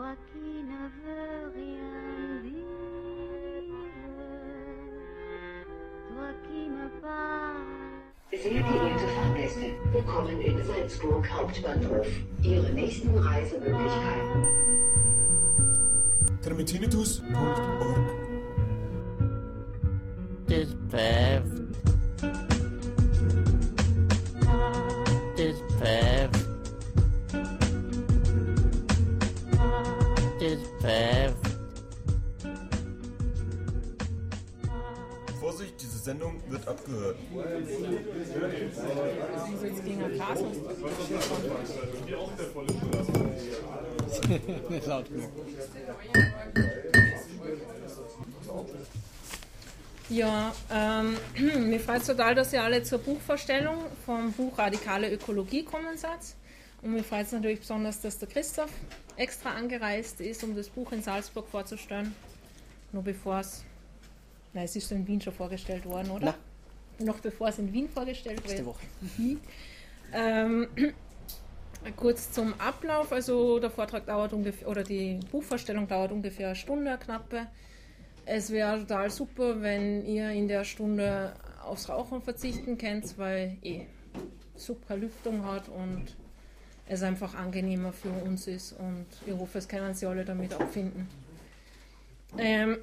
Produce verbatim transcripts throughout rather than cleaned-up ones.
toi qui ne veux rien dire, toi qui me parles. Sehr geehrte Fahrgäste, willkommen in Salzburg Hauptbahnhof. Ihre nächsten Reisemöglichkeiten. termitinitus punkt org. This path. This path. This path. Vorsicht, diese Sendung wird abgehört. Also jetzt gegen ein Glas. Nicht laut genug. Ja, ähm, mir freut es total, dass ihr alle zur Buchvorstellung vom Buch Radikale Ökologie kommen seid. Und mir freut es natürlich besonders, dass der Christoph extra angereist ist, um das Buch in Salzburg vorzustellen. Nur bevor es, nein, es ist in Wien schon vorgestellt worden, oder? Nein. Noch bevor es in Wien vorgestellt Nächste wird. Woche. Ähm, kurz zum Ablauf, also der Vortrag dauert ungefähr, oder die Buchvorstellung dauert ungefähr eine Stunde, eine knappe. Es wäre total super, wenn ihr in der Stunde aufs Rauchen verzichten könnt, weil eh super Lüftung hat und es einfach angenehmer für uns ist und ich hoffe, es können Sie alle damit abfinden. Ähm,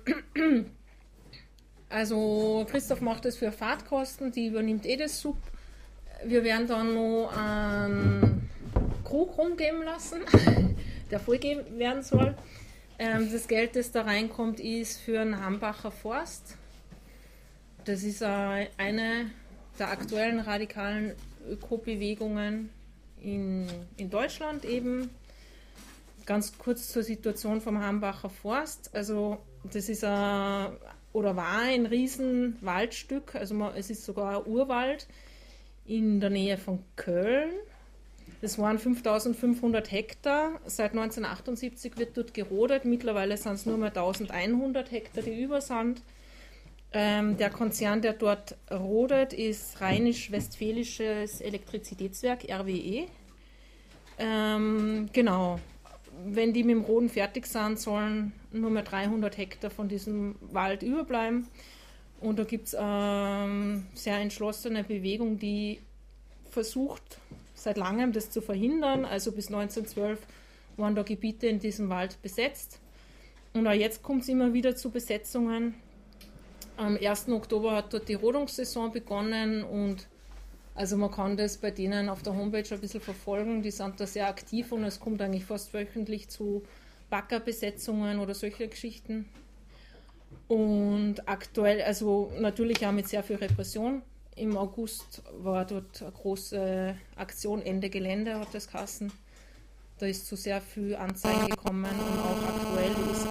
also Christoph macht es für Fahrtkosten, die übernimmt eh das Sub. Wir werden dann noch einen Krug rumgeben lassen, der vollgeben werden soll. Ähm, das Geld, das da reinkommt, ist für den Hambacher Forst. Das ist äh, eine der aktuellen radikalen Ökobewegungen in, in Deutschland eben. Ganz kurz zur Situation vom Hambacher Forst. Also das ist ein, oder war ein riesen Waldstück, also man, es ist sogar ein Urwald in der Nähe von Köln. Das waren fünftausendfünfhundert Hektar. Seit neunzehnhundertachtundsiebzig wird dort gerodet. Mittlerweile sind es nur mehr eintausendeinhundert Hektar, die über sind. Ähm, der Konzern, der dort rodet, ist Rheinisch-Westfälisches Elektrizitätswerk, R W E. Ähm, genau. Wenn die mit dem Roden fertig sind, sollen nur mehr dreihundert Hektar von diesem Wald überbleiben. Und da gibt es eine ähm, sehr entschlossene Bewegung, die versucht, seit langem das zu verhindern. Also bis neunzehnhundertzwölf waren da Gebiete in diesem Wald besetzt. Und auch jetzt kommt es immer wieder zu Besetzungen. Am ersten Oktober hat dort die Rodungssaison begonnen und also man kann das bei denen auf der Homepage ein bisschen verfolgen. Die sind da sehr aktiv und es kommt eigentlich fast wöchentlich zu Baggerbesetzungen oder solche Geschichten. Und aktuell, also natürlich auch mit sehr viel Repression. Im August war dort eine große Aktion, Ende Gelände hat das geheißen. Da ist zu sehr viel Anzeigen gekommen und auch aktuell ist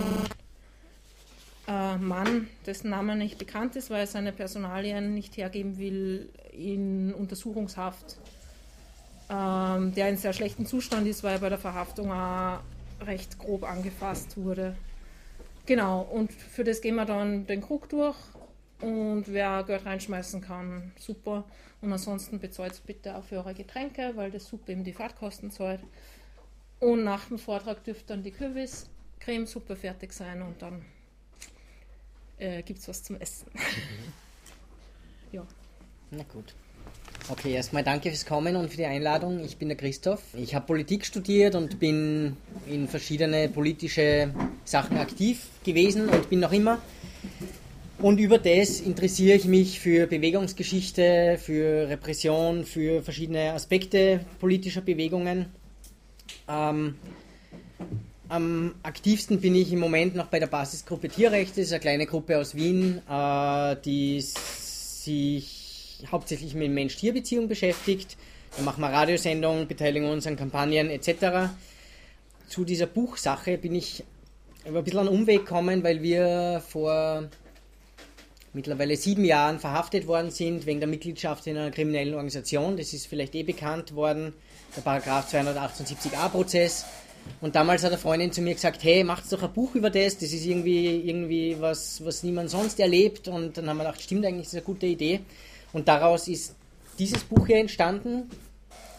ein äh, Mann, dessen Name nicht bekannt ist, weil er seine Personalien nicht hergeben will, in Untersuchungshaft, ähm, der in sehr schlechtem Zustand ist, weil er bei der Verhaftung auch recht grob angefasst wurde. Genau, und für das gehen wir dann den Krug durch. Und wer Geld reinschmeißen kann, super. Und ansonsten bezahlt es bitte auch für eure Getränke, weil das super eben die Fahrtkosten zahlt. Und nach dem Vortrag dürfte dann die Kürbis-Cremesuppe fertig sein und dann äh, gibt es was zum Essen. Mhm. Ja. Na gut. Okay, erstmal danke fürs Kommen und für die Einladung. Ich bin der Christoph. Ich habe Politik studiert und bin in verschiedene politische Sachen aktiv gewesen und bin noch immer. Und über das interessiere ich mich für Bewegungsgeschichte, für Repression, für verschiedene Aspekte politischer Bewegungen. Ähm, am aktivsten bin ich im Moment noch bei der Basisgruppe Tierrechte. Das ist eine kleine Gruppe aus Wien, äh, die sich hauptsächlich mit Mensch-Tier-Beziehung beschäftigt. Da machen wir Radiosendungen, beteiligen uns an Kampagnen et cetera. Zu dieser Buchsache bin ich über ein bisschen einen Umweg gekommen, weil wir vor mittlerweile sieben Jahren verhaftet worden sind wegen der Mitgliedschaft in einer kriminellen Organisation. Das ist vielleicht eh bekannt worden, der Paragraph zweihundertachtundsiebzig a Prozess. Und damals hat eine Freundin zu mir gesagt, hey, macht doch ein Buch über das, das ist irgendwie, irgendwie was, was niemand sonst erlebt. Und dann haben wir gedacht, stimmt eigentlich, das ist eine gute Idee. Und daraus ist dieses Buch hier entstanden.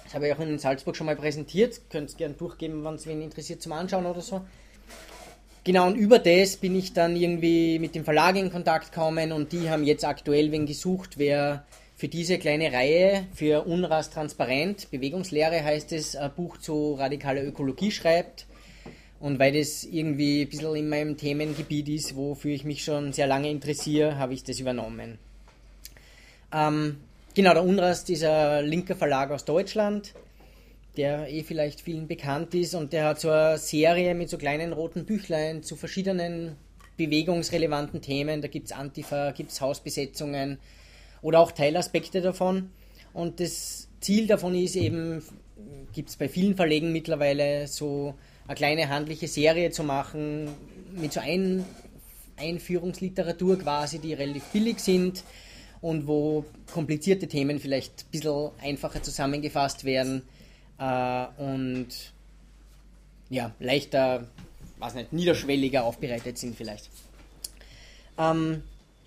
Das habe ich auch in Salzburg schon mal präsentiert. Könnt ihr gerne durchgeben, wenn es wen interessiert zum Anschauen oder so. Genau, und über das bin ich dann irgendwie mit dem Verlag in Kontakt gekommen und die haben jetzt aktuell wen gesucht, wer für diese kleine Reihe, für UNRWA's Transparent, Bewegungslehre heißt es, ein Buch zu radikaler Ökologie schreibt. Und weil das irgendwie ein bisschen in meinem Themengebiet ist, wofür ich mich schon sehr lange interessiere, habe ich das übernommen. Ähm, genau, der UNRWA's, dieser linker Verlag aus Deutschland, der eh vielleicht vielen bekannt ist, und der hat so eine Serie mit so kleinen roten Büchlein zu verschiedenen bewegungsrelevanten Themen. Da gibt es Antifa, gibt es Hausbesetzungen oder auch Teilaspekte davon. Und das Ziel davon ist eben, gibt es bei vielen Verlegen mittlerweile, so eine kleine handliche Serie zu machen mit so Ein- Einführungsliteratur quasi, die relativ billig sind und wo komplizierte Themen vielleicht ein bisschen einfacher zusammengefasst werden äh, und ja, leichter, weiß nicht, niederschwelliger aufbereitet sind vielleicht. Ähm,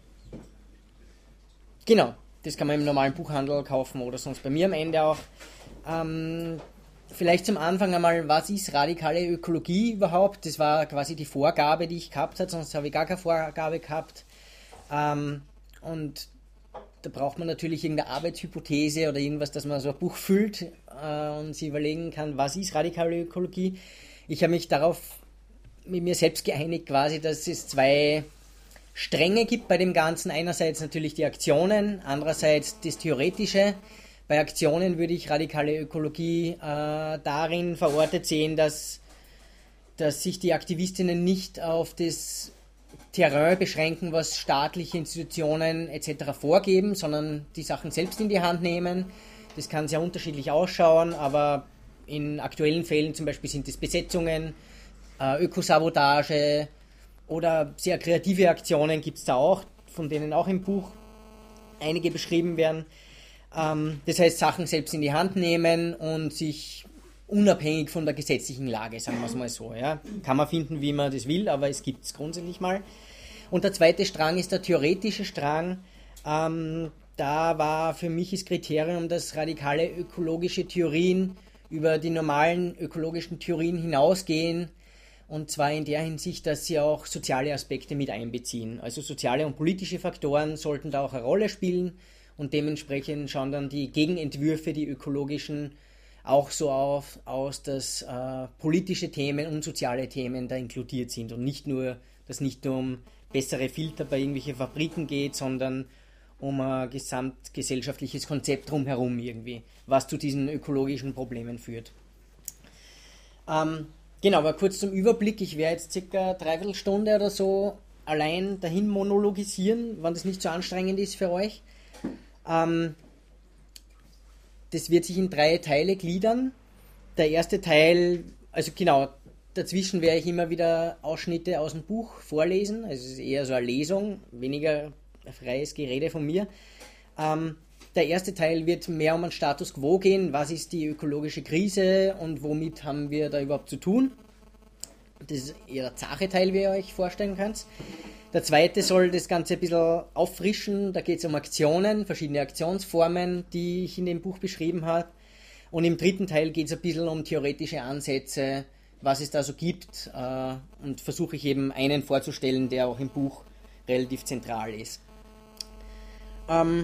genau, das kann man im normalen Buchhandel kaufen oder sonst bei mir am Ende auch. Ähm, Vielleicht zum Anfang einmal, was ist radikale Ökologie überhaupt? Das war quasi die Vorgabe, die ich gehabt habe, sonst habe ich gar keine Vorgabe gehabt. Ähm, und da braucht man natürlich irgendeine Arbeitshypothese oder irgendwas, dass man so ein Buch füllt äh, und sich überlegen kann, was ist radikale Ökologie? Ich habe mich darauf mit mir selbst geeinigt quasi, dass es zwei Stränge gibt bei dem Ganzen. Einerseits natürlich die Aktionen, andererseits das Theoretische. Bei Aktionen würde ich radikale Ökologie äh, darin verortet sehen, dass, dass sich die Aktivistinnen nicht auf das Terrain beschränken, was staatliche Institutionen et cetera vorgeben, sondern die Sachen selbst in die Hand nehmen. Das kann sehr unterschiedlich ausschauen, aber in aktuellen Fällen zum Beispiel sind es Besetzungen, äh, Ökosabotage oder sehr kreative Aktionen gibt es da auch, von denen auch im Buch einige beschrieben werden. Das heißt, Sachen selbst in die Hand nehmen und sich unabhängig von der gesetzlichen Lage, sagen wir es mal so. Ja. Kann man finden, wie man das will, aber es gibt es grundsätzlich mal. Und der zweite Strang ist der theoretische Strang. Ähm, da war für mich das Kriterium, dass radikale ökologische Theorien über die normalen ökologischen Theorien hinausgehen. Und zwar in der Hinsicht, dass sie auch soziale Aspekte mit einbeziehen. Also soziale und politische Faktoren sollten da auch eine Rolle spielen. Und dementsprechend schauen dann die Gegenentwürfe, die ökologischen, auch so auf, aus, dass äh, politische Themen und soziale Themen da inkludiert sind. Und nicht nur, dass nicht nur um bessere Filter bei irgendwelchen Fabriken geht, sondern um ein gesamtgesellschaftliches Konzept drumherum irgendwie, was zu diesen ökologischen Problemen führt. Ähm, genau, aber kurz zum Überblick. Ich werde jetzt circa dreiviertel Stunde oder so allein dahin monologisieren, wenn das nicht so anstrengend ist für euch. Ähm, das wird sich in drei Teile gliedern. Der erste Teil, also genau, dazwischen werde ich immer wieder Ausschnitte aus dem Buch vorlesen. Also es ist eher so eine Lesung, weniger freies Gerede von mir. Ähm, der erste Teil wird mehr um den Status quo gehen. Was ist die ökologische Krise und womit haben wir da überhaupt zu tun? Das ist eher der zache Teil, wie ihr euch vorstellen könnt. Der zweite soll das Ganze ein bisschen auffrischen. Da geht es um Aktionen, verschiedene Aktionsformen, die ich in dem Buch beschrieben habe. Und im dritten Teil geht es ein bisschen um theoretische Ansätze, was es da so gibt. Äh, und versuche ich eben einen vorzustellen, der auch im Buch relativ zentral ist. Ähm,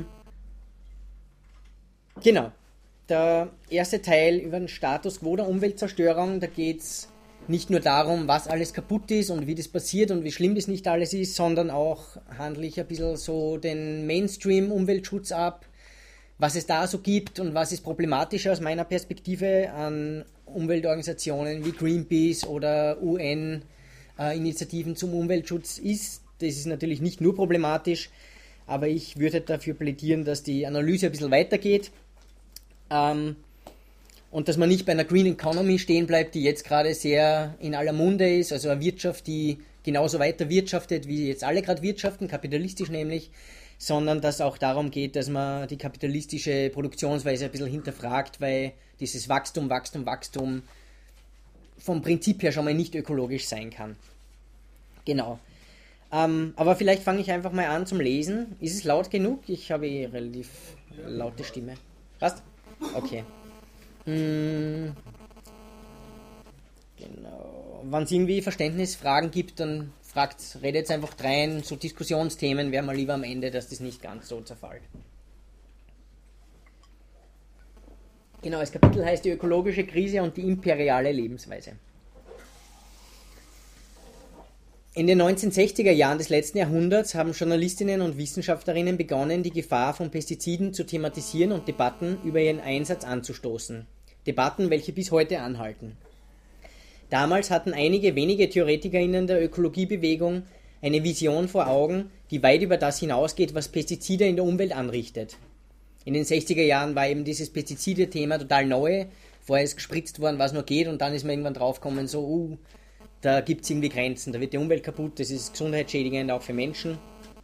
genau. Der erste Teil über den Status quo der Umweltzerstörung, da geht es nicht nur darum, was alles kaputt ist und wie das passiert und wie schlimm das nicht alles ist, sondern auch handle ich ein bisschen so den Mainstream-Umweltschutz ab, was es da so gibt und was ist problematisch aus meiner Perspektive an Umweltorganisationen wie Greenpeace oder U N-Initiativen zum Umweltschutz ist. Das ist natürlich nicht nur problematisch, aber ich würde dafür plädieren, dass die Analyse ein bisschen weitergeht. Ähm, Und dass man nicht bei einer Green Economy stehen bleibt, die jetzt gerade sehr in aller Munde ist, also eine Wirtschaft, die genauso weiter wirtschaftet, wie jetzt alle gerade wirtschaften, kapitalistisch nämlich, sondern dass auch darum geht, dass man die kapitalistische Produktionsweise ein bisschen hinterfragt, weil dieses Wachstum, Wachstum, Wachstum vom Prinzip her schon mal nicht ökologisch sein kann. Genau. Ähm, aber vielleicht fange ich einfach mal an zum Lesen. Ist es laut genug? Ich habe eh relativ laute Stimme. Passt? Okay. Mm, genau. Wenn es irgendwie Verständnisfragen gibt, dann fragt, redet einfach rein. So Diskussionsthemen wären mal lieber am Ende, dass das nicht ganz so zerfällt. Genau, das Kapitel heißt die ökologische Krise und die imperiale Lebensweise. In den neunzehnhundertsechziger Jahren des letzten Jahrhunderts haben Journalistinnen und Wissenschaftlerinnen begonnen, die Gefahr von Pestiziden zu thematisieren und Debatten über ihren Einsatz anzustoßen. Debatten, welche bis heute anhalten. Damals hatten einige wenige TheoretikerInnen der Ökologiebewegung eine Vision vor Augen, die weit über das hinausgeht, was Pestizide in der Umwelt anrichtet. In den sechziger Jahren war eben dieses Pestizide-Thema total neu. Vorher ist gespritzt worden, was nur geht, und dann ist man irgendwann draufgekommen, so, uh, da gibt es irgendwie Grenzen, da wird die Umwelt kaputt, das ist gesundheitsschädigend auch für Menschen.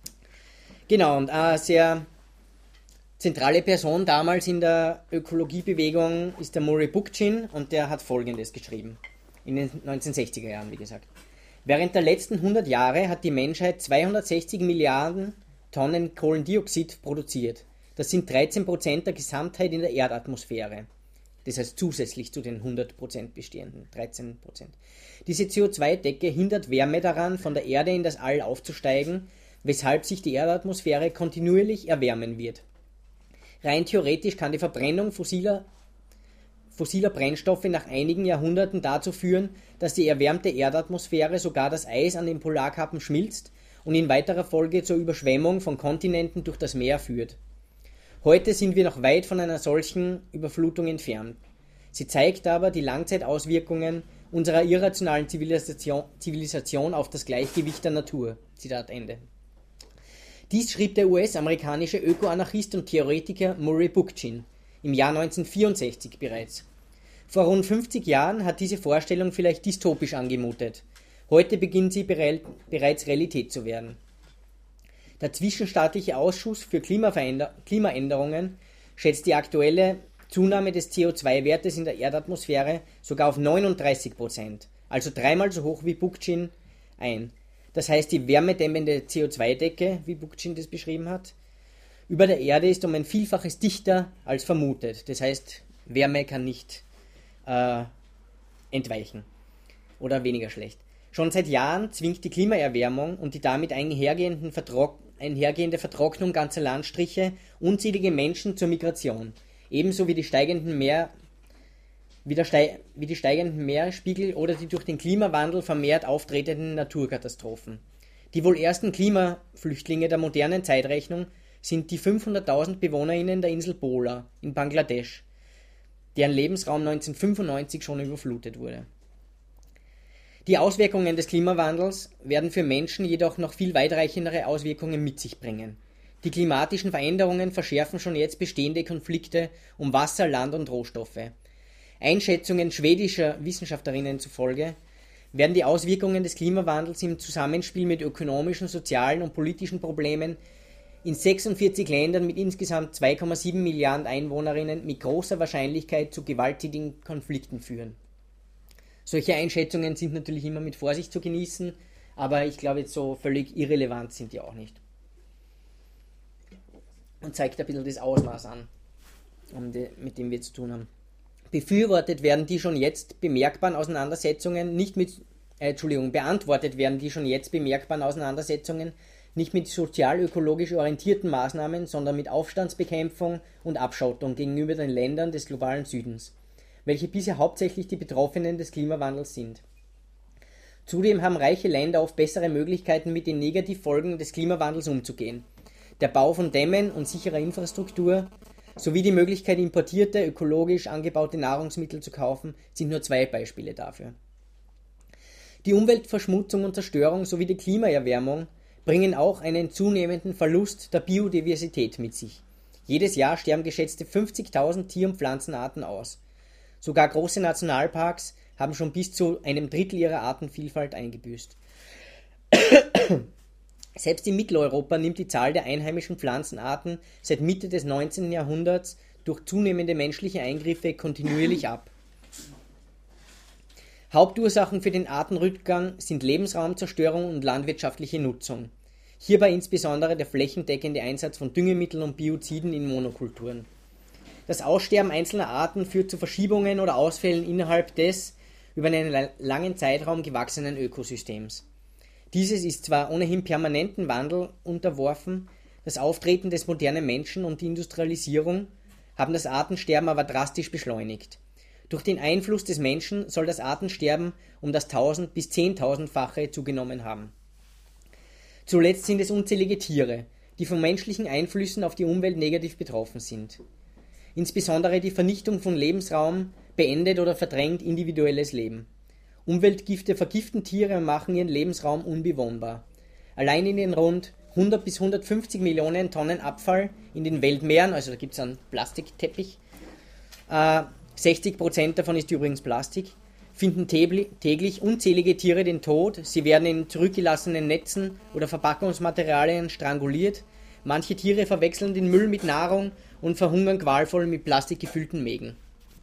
Genau, und eine sehr zentrale Person damals in der Ökologiebewegung ist der Murray Bookchin, und der hat Folgendes geschrieben, in den neunzehnhundertsechziger Jahren, wie gesagt. Während der letzten hundert Jahre hat die Menschheit zweihundertsechzig Milliarden Tonnen Kohlendioxid produziert. Das sind dreizehn Prozent der Gesamtheit in der Erdatmosphäre. Das heißt zusätzlich zu den hundert Prozent bestehenden, dreizehn Prozent. Diese C O zwei Decke hindert Wärme daran, von der Erde in das All aufzusteigen, weshalb sich die Erdatmosphäre kontinuierlich erwärmen wird. Rein theoretisch kann die Verbrennung fossiler, fossiler Brennstoffe nach einigen Jahrhunderten dazu führen, dass die erwärmte Erdatmosphäre sogar das Eis an den Polarkappen schmilzt und in weiterer Folge zur Überschwemmung von Kontinenten durch das Meer führt. Heute sind wir noch weit von einer solchen Überflutung entfernt. Sie zeigt aber die Langzeitauswirkungen unserer irrationalen Zivilisation, Zivilisation auf das Gleichgewicht der Natur. Zitat Ende. Dies schrieb der U S-amerikanische Ökoanarchist und Theoretiker Murray Bookchin im Jahr neunzehnhundertvierundsechzig bereits. Vor rund fünfzig Jahren hat diese Vorstellung vielleicht dystopisch angemutet. Heute beginnt sie bereits Realität zu werden. Der Zwischenstaatliche Ausschuss für Klimaänderungen schätzt die aktuelle Zunahme des C O zwei Wertes in der Erdatmosphäre sogar auf neununddreißig Prozent, also dreimal so hoch wie Bookchin, ein. Das heißt, die wärmedämmende C O zwei Decke, wie Bookchin das beschrieben hat, über der Erde ist um ein Vielfaches dichter als vermutet. Das heißt, Wärme kann nicht äh, entweichen oder weniger schlecht. Schon seit Jahren zwingt die Klimaerwärmung und die damit einhergehenden Vertrock- einhergehende Vertrocknung ganzer Landstriche unzählige Menschen zur Migration, ebenso wie die steigenden Meer, wie, der Ste- wie die steigenden Meeresspiegel oder die durch den Klimawandel vermehrt auftretenden Naturkatastrophen. Die wohl ersten Klimaflüchtlinge der modernen Zeitrechnung sind die fünfhunderttausend BewohnerInnen der Insel Bola in Bangladesch, deren Lebensraum neunzehnhundertfünfundneunzig schon überflutet wurde. Die Auswirkungen des Klimawandels werden für Menschen jedoch noch viel weitreichendere Auswirkungen mit sich bringen. Die klimatischen Veränderungen verschärfen schon jetzt bestehende Konflikte um Wasser, Land und Rohstoffe. Einschätzungen schwedischer Wissenschaftlerinnen zufolge werden die Auswirkungen des Klimawandels im Zusammenspiel mit ökonomischen, sozialen und politischen Problemen in sechsundvierzig Ländern mit insgesamt zwei Komma sieben Milliarden Einwohnerinnen mit großer Wahrscheinlichkeit zu gewalttätigen Konflikten führen. Solche Einschätzungen sind natürlich immer mit Vorsicht zu genießen, aber ich glaube, jetzt so völlig irrelevant sind die auch nicht. Und zeigt ein bisschen das Ausmaß an, mit dem wir zu tun haben. Befürwortet werden die schon jetzt bemerkbaren Auseinandersetzungen nicht mit, äh, Entschuldigung, beantwortet werden die schon jetzt bemerkbaren Auseinandersetzungen nicht mit sozial-ökologisch orientierten Maßnahmen, sondern mit Aufstandsbekämpfung und Abschottung gegenüber den Ländern des globalen Südens, welche bisher hauptsächlich die Betroffenen des Klimawandels sind. Zudem haben reiche Länder oft bessere Möglichkeiten, mit den Negativfolgen des Klimawandels umzugehen. Der Bau von Dämmen und sicherer Infrastruktur sowie die Möglichkeit, importierte, ökologisch angebaute Nahrungsmittel zu kaufen, sind nur zwei Beispiele dafür. Die Umweltverschmutzung und Zerstörung sowie die Klimaerwärmung bringen auch einen zunehmenden Verlust der Biodiversität mit sich. Jedes Jahr sterben geschätzte fünfzigtausend Tier- und Pflanzenarten aus. Sogar große Nationalparks haben schon bis zu einem Drittel ihrer Artenvielfalt eingebüßt. Selbst in Mitteleuropa nimmt die Zahl der einheimischen Pflanzenarten seit Mitte des neunzehnten Jahrhunderts durch zunehmende menschliche Eingriffe kontinuierlich ab. Hauptursachen für den Artenrückgang sind Lebensraumzerstörung und landwirtschaftliche Nutzung. Hierbei insbesondere der flächendeckende Einsatz von Düngemitteln und Bioziden in Monokulturen. Das Aussterben einzelner Arten führt zu Verschiebungen oder Ausfällen innerhalb des über einen langen Zeitraum gewachsenen Ökosystems. Dieses ist zwar ohnehin permanenten Wandel unterworfen, das Auftreten des modernen Menschen und die Industrialisierung haben das Artensterben aber drastisch beschleunigt. Durch den Einfluss des Menschen soll das Artensterben um das tausend- bis zehntausendfache zugenommen haben. Zuletzt sind es unzählige Tiere, die von menschlichen Einflüssen auf die Umwelt negativ betroffen sind. Insbesondere die Vernichtung von Lebensraum beendet oder verdrängt individuelles Leben. Umweltgifte vergiften Tiere und machen ihren Lebensraum unbewohnbar. Allein in den rund hundert bis hundertfünfzig Millionen Tonnen Abfall in den Weltmeeren, also da gibt es einen Plastikteppich, äh, sechzig Prozent davon ist übrigens Plastik, finden täglich unzählige Tiere den Tod, sie werden in zurückgelassenen Netzen oder Verpackungsmaterialien stranguliert, manche Tiere verwechseln den Müll mit Nahrung und verhungern qualvoll mit plastikgefüllten Mägen.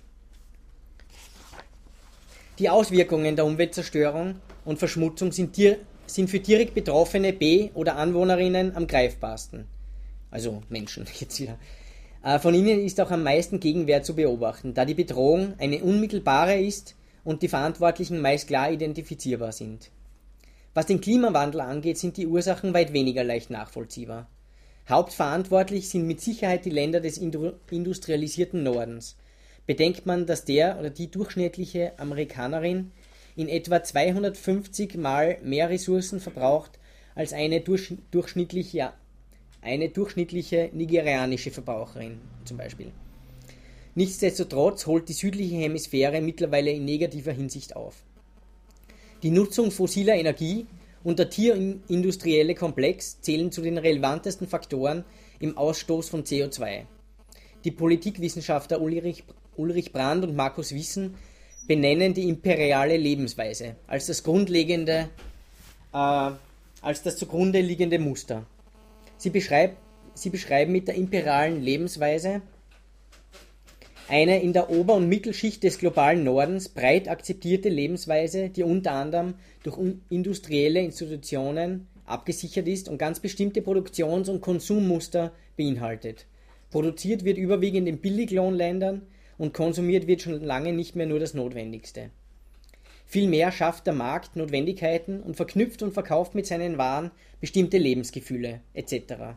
Die Auswirkungen der Umweltzerstörung und Verschmutzung sind, dir, sind für direkt Betroffene Be- oder Anwohnerinnen am greifbarsten. Also Menschen jetzt wieder. Von ihnen ist auch am meisten Gegenwehr zu beobachten, da die Bedrohung eine unmittelbare ist und die Verantwortlichen meist klar identifizierbar sind. Was den Klimawandel angeht, sind die Ursachen weit weniger leicht nachvollziehbar. Hauptverantwortlich sind mit Sicherheit die Länder des industrialisierten Nordens. Bedenkt man, dass der oder die durchschnittliche Amerikanerin in etwa zweihundertfünfzig Mal mehr Ressourcen verbraucht als eine durch, durchschnittliche, eine durchschnittliche nigerianische Verbraucherin zum Beispiel. Nichtsdestotrotz holt die südliche Hemisphäre mittlerweile in negativer Hinsicht auf. Die Nutzung fossiler Energie und der tierindustrielle Komplex zählen zu den relevantesten Faktoren im Ausstoß von C O zwei. Die Politikwissenschaftler Ulrich, Ulrich Brand und Markus Wissen benennen die imperiale Lebensweise als das grundlegende, äh, als das zugrunde liegende Muster. Sie, beschreib, sie beschreiben mit der imperialen Lebensweise eine in der Ober- und Mittelschicht des globalen Nordens breit akzeptierte Lebensweise, die unter anderem durch industrielle Institutionen abgesichert ist und ganz bestimmte Produktions- und Konsummuster beinhaltet. Produziert wird überwiegend in Billiglohnländern und konsumiert wird schon lange nicht mehr nur das Notwendigste. Vielmehr schafft der Markt Notwendigkeiten und verknüpft und verkauft mit seinen Waren bestimmte Lebensgefühle et cetera.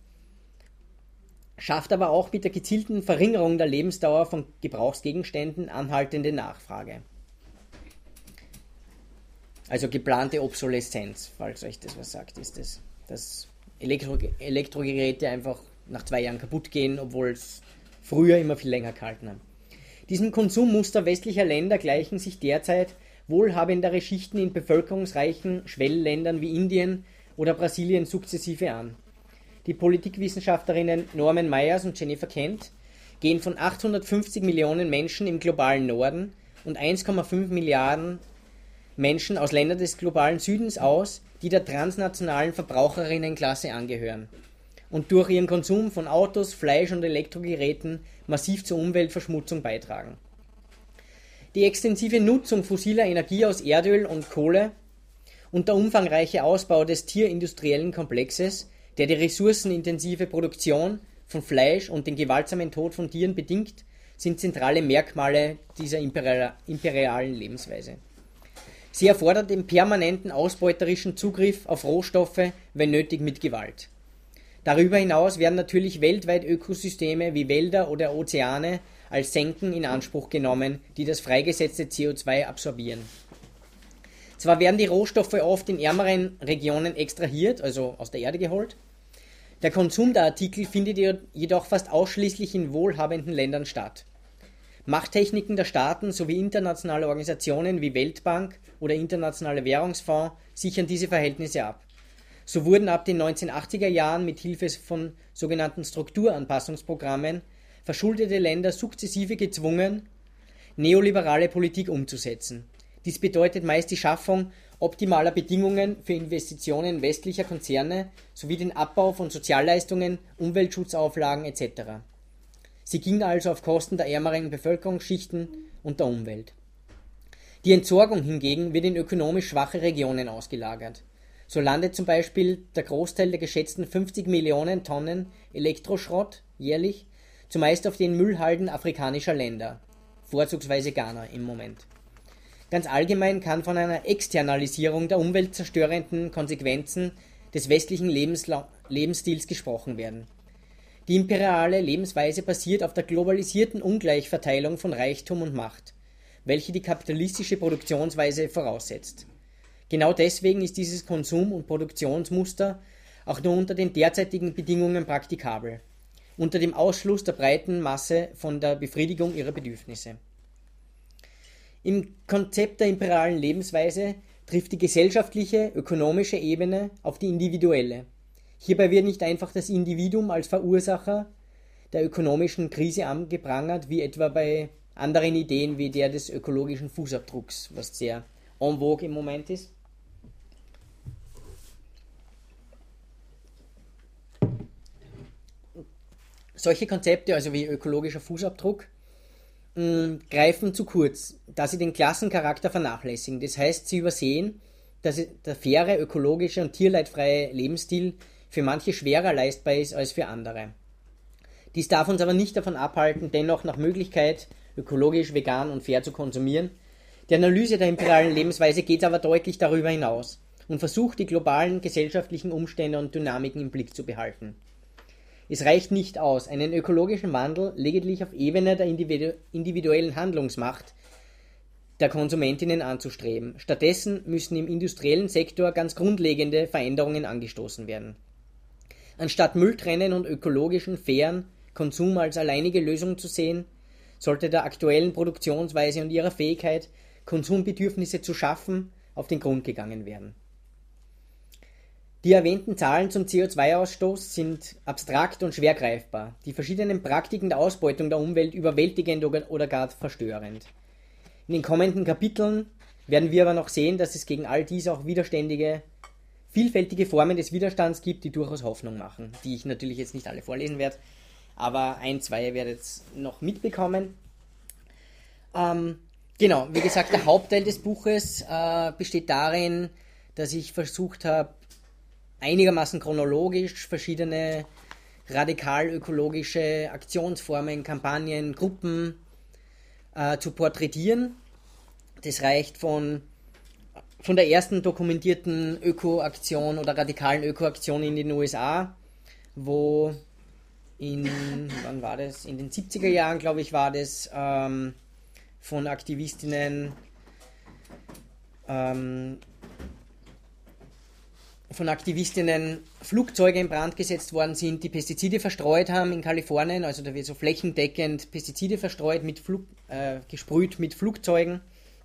Schafft aber auch mit der gezielten Verringerung der Lebensdauer von Gebrauchsgegenständen anhaltende Nachfrage. Also geplante Obsoleszenz, falls euch das was sagt, ist das, dass Elektro- Elektrogeräte einfach nach zwei Jahren kaputt gehen, obwohl es früher immer viel länger gehalten haben. Diesem Konsummuster westlicher Länder gleichen sich derzeit wohlhabendere Schichten in bevölkerungsreichen Schwellenländern wie Indien oder Brasilien sukzessive an. Die Politikwissenschaftlerinnen Norman Myers und Jennifer Kent gehen von achthundertfünfzig Millionen Menschen im globalen Norden und eins Komma fünf Milliarden Menschen aus Ländern des globalen Südens aus, die der transnationalen Verbraucherinnenklasse angehören und durch ihren Konsum von Autos, Fleisch und Elektrogeräten massiv zur Umweltverschmutzung beitragen. Die extensive Nutzung fossiler Energie aus Erdöl und Kohle und der umfangreiche Ausbau des tierindustriellen Komplexes, der die ressourcenintensive Produktion von Fleisch und den gewaltsamen Tod von Tieren bedingt, sind zentrale Merkmale dieser imperialen Lebensweise. Sie erfordert den permanenten ausbeuterischen Zugriff auf Rohstoffe, wenn nötig mit Gewalt. Darüber hinaus werden natürlich weltweit Ökosysteme wie Wälder oder Ozeane als Senken in Anspruch genommen, die das freigesetzte C O zwei absorbieren. Zwar werden die Rohstoffe oft in ärmeren Regionen extrahiert, also aus der Erde geholt, der Konsum der Artikel findet jedoch fast ausschließlich in wohlhabenden Ländern statt. Machttechniken der Staaten sowie internationale Organisationen wie Weltbank oder Internationale Währungsfonds sichern diese Verhältnisse ab. So wurden ab den neunzehnhundertachtziger Jahren mit Hilfe von sogenannten Strukturanpassungsprogrammen verschuldete Länder sukzessive gezwungen, neoliberale Politik umzusetzen. Dies bedeutet meist die Schaffung optimaler Bedingungen für Investitionen westlicher Konzerne sowie den Abbau von Sozialleistungen, Umweltschutzauflagen et cetera. Sie ging also auf Kosten der ärmeren Bevölkerungsschichten und der Umwelt. Die Entsorgung hingegen wird in ökonomisch schwache Regionen ausgelagert. So landet zum Beispiel der Großteil der geschätzten fünfzig Millionen Tonnen Elektroschrott jährlich zumeist auf den Müllhalden afrikanischer Länder, vorzugsweise Ghana im Moment. Ganz allgemein kann von einer Externalisierung der umweltzerstörenden Konsequenzen des westlichen Lebensla- Lebensstils gesprochen werden. Die imperiale Lebensweise basiert auf der globalisierten Ungleichverteilung von Reichtum und Macht, welche die kapitalistische Produktionsweise voraussetzt. Genau deswegen ist dieses Konsum- und Produktionsmuster auch nur unter den derzeitigen Bedingungen praktikabel, unter dem Ausschluss der breiten Masse von der Befriedigung ihrer Bedürfnisse. Im Konzept der imperialen Lebensweise trifft die gesellschaftliche, ökonomische Ebene auf die individuelle. Hierbei wird nicht einfach das Individuum als Verursacher der ökonomischen Krise angeprangert, wie etwa bei anderen Ideen wie der des ökologischen Fußabdrucks, was sehr en vogue im Moment ist. Solche Konzepte, also wie ökologischer Fußabdruck, mh, greifen zu kurz, da sie den Klassencharakter vernachlässigen. Das heißt, sie übersehen, dass der faire, ökologische und tierleidfreie Lebensstil für manche schwerer leistbar ist als für andere. Dies darf uns aber nicht davon abhalten, dennoch nach Möglichkeit ökologisch, vegan und fair zu konsumieren. Die Analyse der imperialen Lebensweise geht aber deutlich darüber hinaus und versucht, die globalen gesellschaftlichen Umstände und Dynamiken im Blick zu behalten. Es reicht nicht aus, einen ökologischen Wandel lediglich auf Ebene der individu- individuellen Handlungsmacht der Konsumentinnen anzustreben. Stattdessen müssen im industriellen Sektor ganz grundlegende Veränderungen angestoßen werden. Anstatt Mülltrennen und ökologischen, fairen Konsum als alleinige Lösung zu sehen, sollte der aktuellen Produktionsweise und ihrer Fähigkeit, Konsumbedürfnisse zu schaffen, auf den Grund gegangen werden. Die erwähnten Zahlen zum C O zwei Ausstoß sind abstrakt und schwer greifbar, die verschiedenen Praktiken der Ausbeutung der Umwelt überwältigend oder gar verstörend. In den kommenden Kapiteln werden wir aber noch sehen, dass es gegen all dies auch widerständige, vielfältige Formen des Widerstands gibt, die durchaus Hoffnung machen, die ich natürlich jetzt nicht alle vorlesen werde, aber ein, zwei werdet ihr noch mitbekommen. Ähm, genau, wie gesagt, der Hauptteil des Buches äh, besteht darin, dass ich versucht habe, einigermaßen chronologisch verschiedene radikal-ökologische Aktionsformen, Kampagnen, Gruppen äh, zu porträtieren. Das reicht von, von der ersten dokumentierten Ökoaktion oder radikalen Ökoaktion in den U S A, wo in, wann war das? In den siebziger Jahren, glaube ich, war das, ähm, von Aktivistinnen ähm, von Aktivistinnen Flugzeuge in Brand gesetzt worden sind, die Pestizide verstreut haben in Kalifornien, also da wird so flächendeckend Pestizide verstreut, mit Flug, äh, gesprüht mit Flugzeugen.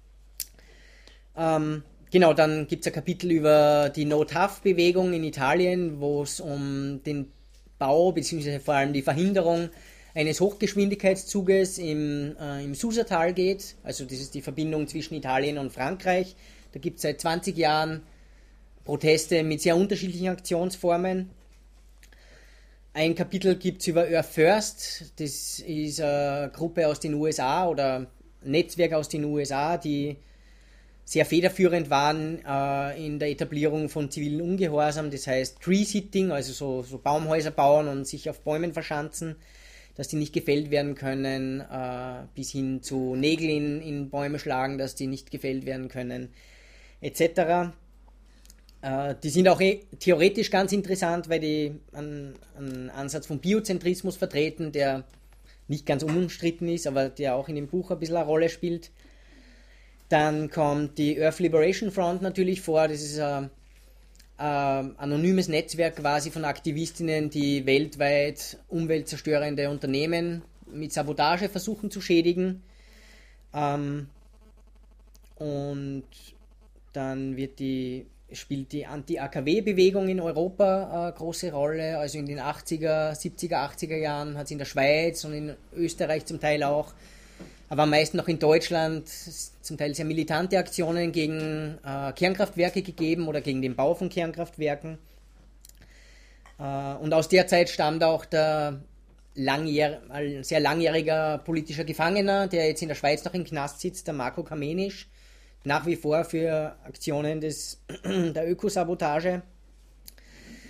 Ähm, genau, dann gibt es ein Kapitel über die No-T A F-Bewegung in Italien, wo es um den Bau bzw. vor allem die Verhinderung eines Hochgeschwindigkeitszuges im, äh, im Susatal geht. Also das ist die Verbindung zwischen Italien und Frankreich. Da gibt es seit zwanzig Jahren Proteste mit sehr unterschiedlichen Aktionsformen. Ein Kapitel gibt es über Earth First. Das ist eine Gruppe aus den U S A oder ein Netzwerk aus den U S A, die sehr federführend waren äh, in der Etablierung von zivilen Ungehorsam, das heißt Tree-Sitting, also so, so Baumhäuser bauen und sich auf Bäumen verschanzen, dass die nicht gefällt werden können, äh, bis hin zu Nägel in, in Bäume schlagen, dass die nicht gefällt werden können, et cetera. Äh, die sind auch eh theoretisch ganz interessant, weil die einen, einen Ansatz von Biozentrismus vertreten, der nicht ganz unumstritten ist, aber der auch in dem Buch ein bisschen eine Rolle spielt. Dann kommt die Earth Liberation Front natürlich vor. Das ist ein, ein anonymes Netzwerk quasi von Aktivistinnen, die weltweit umweltzerstörende Unternehmen mit Sabotage versuchen zu schädigen. Ähm, und dann wird die, spielt die Anti-A K W-Bewegung in Europa eine große Rolle. Also in den achtziger, siebziger, achtziger Jahren hat es in der Schweiz und in Österreich zum Teil auch, aber am meisten noch in Deutschland, zum Teil sehr militante Aktionen gegen äh, Kernkraftwerke gegeben oder gegen den Bau von Kernkraftwerken. Äh, und aus der Zeit stammt auch der langjähr, ein sehr langjähriger politischer Gefangener, der jetzt in der Schweiz noch im Knast sitzt, der Marco Kamenisch, nach wie vor für Aktionen des, der Ökosabotage.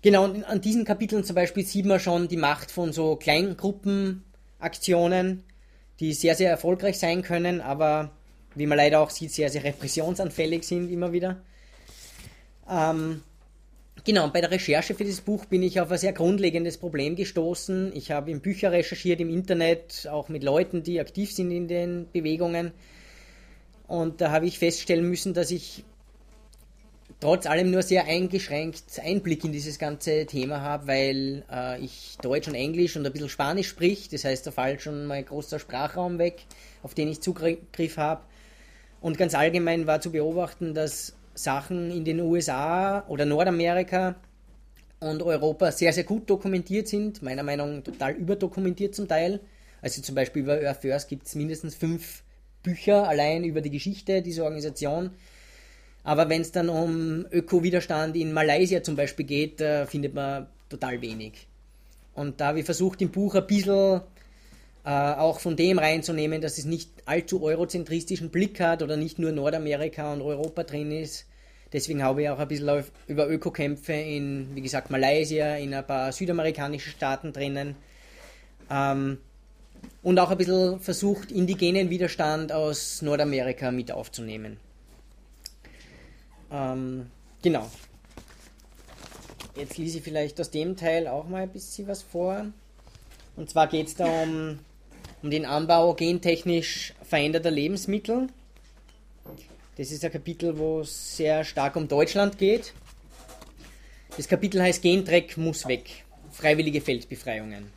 Genau, und an diesen Kapiteln zum Beispiel sieht man schon die Macht von so Kleingruppenaktionen, die sehr, sehr erfolgreich sein können, aber wie man leider auch sieht, sehr, sehr repressionsanfällig sind immer wieder. Ähm, genau, bei der Recherche für dieses Buch bin ich auf ein sehr grundlegendes Problem gestoßen. Ich habe in Bücher recherchiert, im Internet, auch mit Leuten, die aktiv sind in den Bewegungen. Und da habe ich feststellen müssen, dass ich trotz allem nur sehr eingeschränkt Einblick in dieses ganze Thema habe, weil äh, ich Deutsch und Englisch und ein bisschen Spanisch sprich. Das heißt, da fällt schon mal ein großer Sprachraum weg, auf den ich Zugriff habe. Und ganz allgemein war zu beobachten, dass Sachen in den U S A oder Nordamerika und Europa sehr, sehr gut dokumentiert sind. Meiner Meinung nach total überdokumentiert zum Teil. Also zum Beispiel über Earth First gibt es mindestens fünf Bücher allein über die Geschichte dieser Organisation. Aber wenn es dann um Öko-Widerstand in Malaysia zum Beispiel geht, äh, findet man total wenig. Und da habe ich versucht, im Buch ein bisschen äh, auch von dem reinzunehmen, dass es nicht allzu eurozentristischen Blick hat oder nicht nur Nordamerika und Europa drin ist. Deswegen habe ich auch ein bisschen auf, über Ökokämpfe in, wie gesagt, Malaysia, in ein paar südamerikanische Staaten drinnen. Ähm, und auch ein bisschen versucht, indigenen Widerstand aus Nordamerika mit aufzunehmen. Ähm, genau. Jetzt lese ich vielleicht aus dem Teil auch mal ein bisschen was vor. Und zwar geht es da um, um den Anbau gentechnisch veränderter Lebensmittel. Das ist ein Kapitel, wo es sehr stark um Deutschland geht. Das Kapitel heißt Gendreck muss weg. Freiwillige Feldbefreiungen.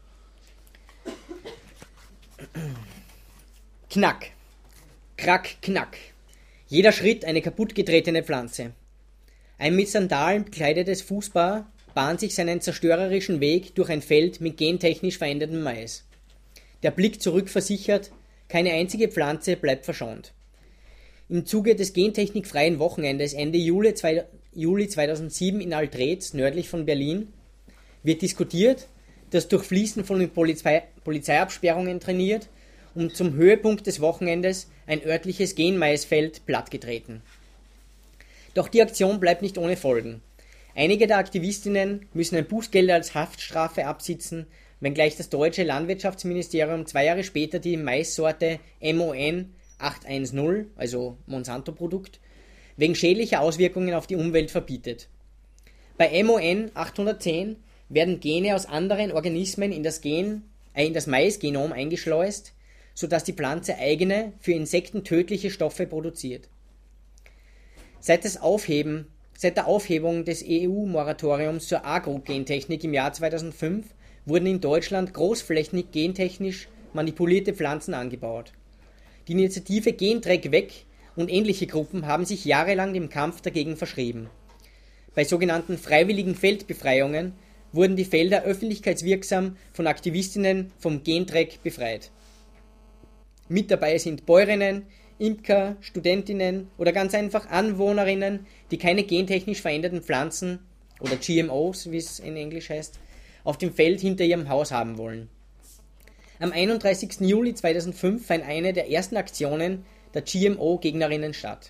Knack. Krack, knack. Jeder Schritt eine kaputtgetretene Pflanze. Ein mit Sandalen bekleidetes Fußpaar bahnt sich seinen zerstörerischen Weg durch ein Feld mit gentechnisch verändertem Mais. Der Blick zurück versichert, keine einzige Pflanze bleibt verschont. Im Zuge des gentechnikfreien Wochenendes Ende Juli zweitausendsieben in Altretz, nördlich von Berlin, wird diskutiert, das Durchfließen von Polizei- Polizeiabsperrungen trainiert und zum Höhepunkt des Wochenendes ein örtliches Genmaisfeld plattgetreten. Doch die Aktion bleibt nicht ohne Folgen. Einige der Aktivistinnen müssen ein Bußgeld als Haftstrafe absitzen, wenngleich das deutsche Landwirtschaftsministerium zwei Jahre später die Maissorte M O N achthundertzehn, also Monsanto-Produkt, wegen schädlicher Auswirkungen auf die Umwelt verbietet. Bei M O N achthundertzehn werden Gene aus anderen Organismen in das, Gen, äh, in das Maisgenom eingeschleust, sodass die Pflanze eigene, für Insekten tödliche Stoffe produziert. Seit, das Aufheben, seit der Aufhebung des E U-Moratoriums zur Agrogentechnik im Jahr zweitausendfünf wurden in Deutschland großflächig gentechnisch manipulierte Pflanzen angebaut. Die Initiative Gendreck weg und ähnliche Gruppen haben sich jahrelang dem Kampf dagegen verschrieben. Bei sogenannten freiwilligen Feldbefreiungen wurden die Felder öffentlichkeitswirksam von Aktivistinnen vom Gendreck befreit. Mit dabei sind Bäuerinnen, Imker, Studentinnen oder ganz einfach Anwohnerinnen, die keine gentechnisch veränderten Pflanzen oder G M Os, wie es in Englisch heißt, auf dem Feld hinter ihrem Haus haben wollen. Am einunddreißigsten Juli zweitausendfünf fand eine der ersten Aktionen der G M O-Gegnerinnen statt.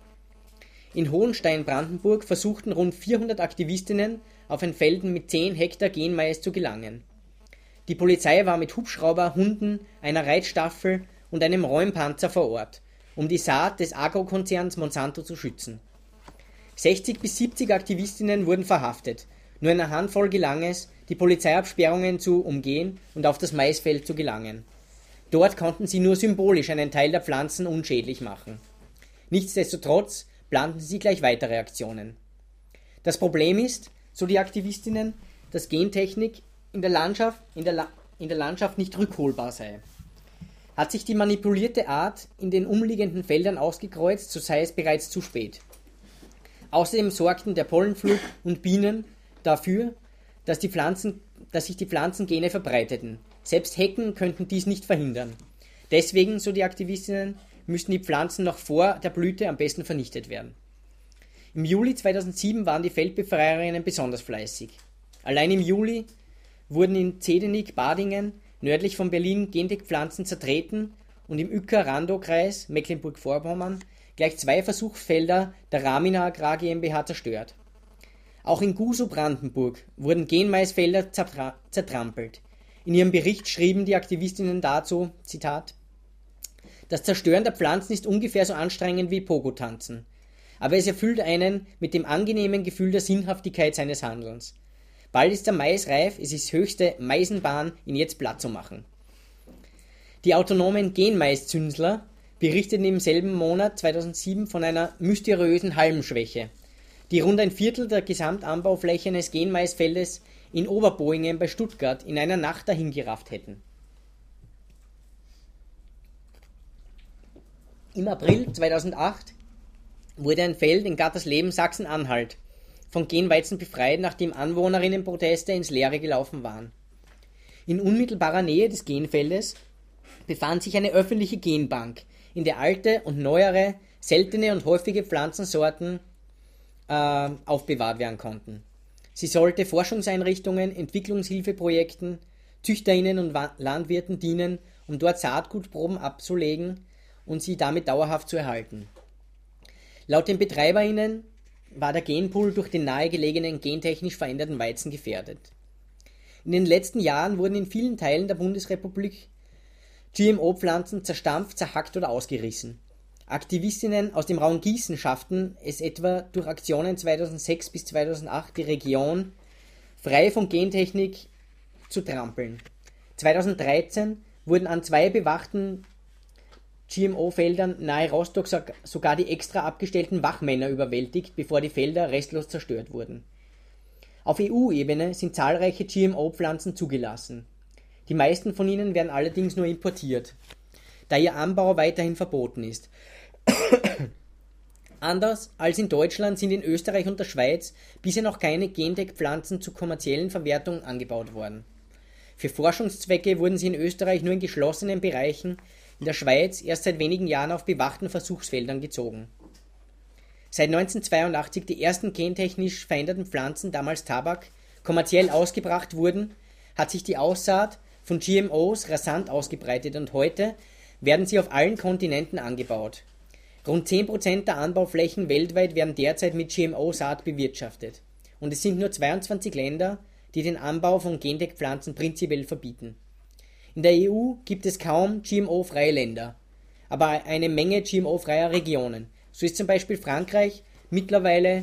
In Hohenstein-Brandenburg versuchten rund vierhundert Aktivistinnen auf ein Feld mit zehn Hektar Genmais zu gelangen. Die Polizei war mit Hubschrauber, Hunden, einer Reitstaffel und einem Räumpanzer vor Ort, um die Saat des Agrokonzerns Monsanto zu schützen. sechzig bis siebzig Aktivistinnen wurden verhaftet. Nur einer Handvoll gelang es, die Polizeiabsperrungen zu umgehen und auf das Maisfeld zu gelangen. Dort konnten sie nur symbolisch einen Teil der Pflanzen unschädlich machen. Nichtsdestotrotz planten sie gleich weitere Aktionen. Das Problem ist, so die Aktivistinnen, dass Gentechnik in der Landschaft, in der La- in der Landschaft nicht rückholbar sei. Hat sich die manipulierte Art in den umliegenden Feldern ausgekreuzt, so sei es bereits zu spät. Außerdem sorgten der Pollenflug und Bienen dafür, dass, die Pflanzen, dass sich die Pflanzengene verbreiteten. Selbst Hecken könnten dies nicht verhindern. Deswegen, so die Aktivistinnen, müssten die Pflanzen noch vor der Blüte am besten vernichtet werden. Im Juli zweitausendsieben waren die Feldbefreierinnen besonders fleißig. Allein im Juli wurden in Zedenik-Badingen nördlich von Berlin Gentechpflanzen zertreten und im Uecker-Randow-Kreis Mecklenburg-Vorpommern gleich zwei Versuchsfelder der Ramina Agrar GmbH zerstört. Auch in Gusow, Brandenburg, wurden Genmaisfelder zertra- zertrampelt. In ihrem Bericht schrieben die Aktivistinnen dazu, Zitat, das Zerstören der Pflanzen ist ungefähr so anstrengend wie Pogo-Tanzen. Aber es erfüllt einen mit dem angenehmen Gefühl der Sinnhaftigkeit seines Handelns. Bald ist der Mais reif, es ist höchste Meisenbahn, ihn jetzt platt zu machen. Die autonomen Genmaiszünsler berichteten im selben Monat zweitausendsieben von einer mysteriösen Halmschwäche, die rund ein Viertel der Gesamtanbaufläche eines Genmaisfeldes in Oberboingen bei Stuttgart in einer Nacht dahingerafft hätten. Im April zweitausendacht wurde ein Feld in Gattersleben, Sachsen-Anhalt, von Genweizen befreit, nachdem Anwohnerinnenproteste ins Leere gelaufen waren. In unmittelbarer Nähe des Genfeldes befand sich eine öffentliche Genbank, in der alte und neuere, seltene und häufige Pflanzensorten äh, aufbewahrt werden konnten. Sie sollte Forschungseinrichtungen, Entwicklungshilfeprojekten, ZüchterInnen und Landwirten dienen, um dort Saatgutproben abzulegen und sie damit dauerhaft zu erhalten. Laut den BetreiberInnen war der Genpool durch den nahegelegenen gentechnisch veränderten Weizen gefährdet. In den letzten Jahren wurden in vielen Teilen der Bundesrepublik G M O-Pflanzen zerstampft, zerhackt oder ausgerissen. Aktivistinnen aus dem Raum Gießen schafften es etwa durch Aktionen zweitausendsechs bis zweitausendacht, die Region frei von Gentechnik zu trampeln. zweitausenddreizehn wurden an zwei bewachten G M O-Feldern nahe Rostock sogar die extra abgestellten Wachmänner überwältigt, bevor die Felder restlos zerstört wurden. Auf E U-Ebene sind zahlreiche G M O-Pflanzen zugelassen. Die meisten von ihnen werden allerdings nur importiert, da ihr Anbau weiterhin verboten ist. Anders als in Deutschland sind in Österreich und der Schweiz bisher noch keine Gentech-Pflanzen zur kommerziellen Verwertung angebaut worden. Für Forschungszwecke wurden sie in Österreich nur in geschlossenen Bereichen, in der Schweiz erst seit wenigen Jahren auf bewachten Versuchsfeldern gezogen. Seit neunzehnhundertzweiundachtzig die ersten gentechnisch veränderten Pflanzen, damals Tabak, kommerziell ausgebracht wurden, hat sich die Aussaat von G M Os rasant ausgebreitet und heute werden sie auf allen Kontinenten angebaut. Rund zehn Prozent der Anbauflächen weltweit werden derzeit mit G M O-Saat bewirtschaftet. Und es sind nur zweiundzwanzig Länder, die den Anbau von Gentech-Pflanzen prinzipiell verbieten. In der E U gibt es kaum G M O-freie Länder, aber eine Menge G M O-freier Regionen. So ist zum Beispiel Frankreich mittlerweile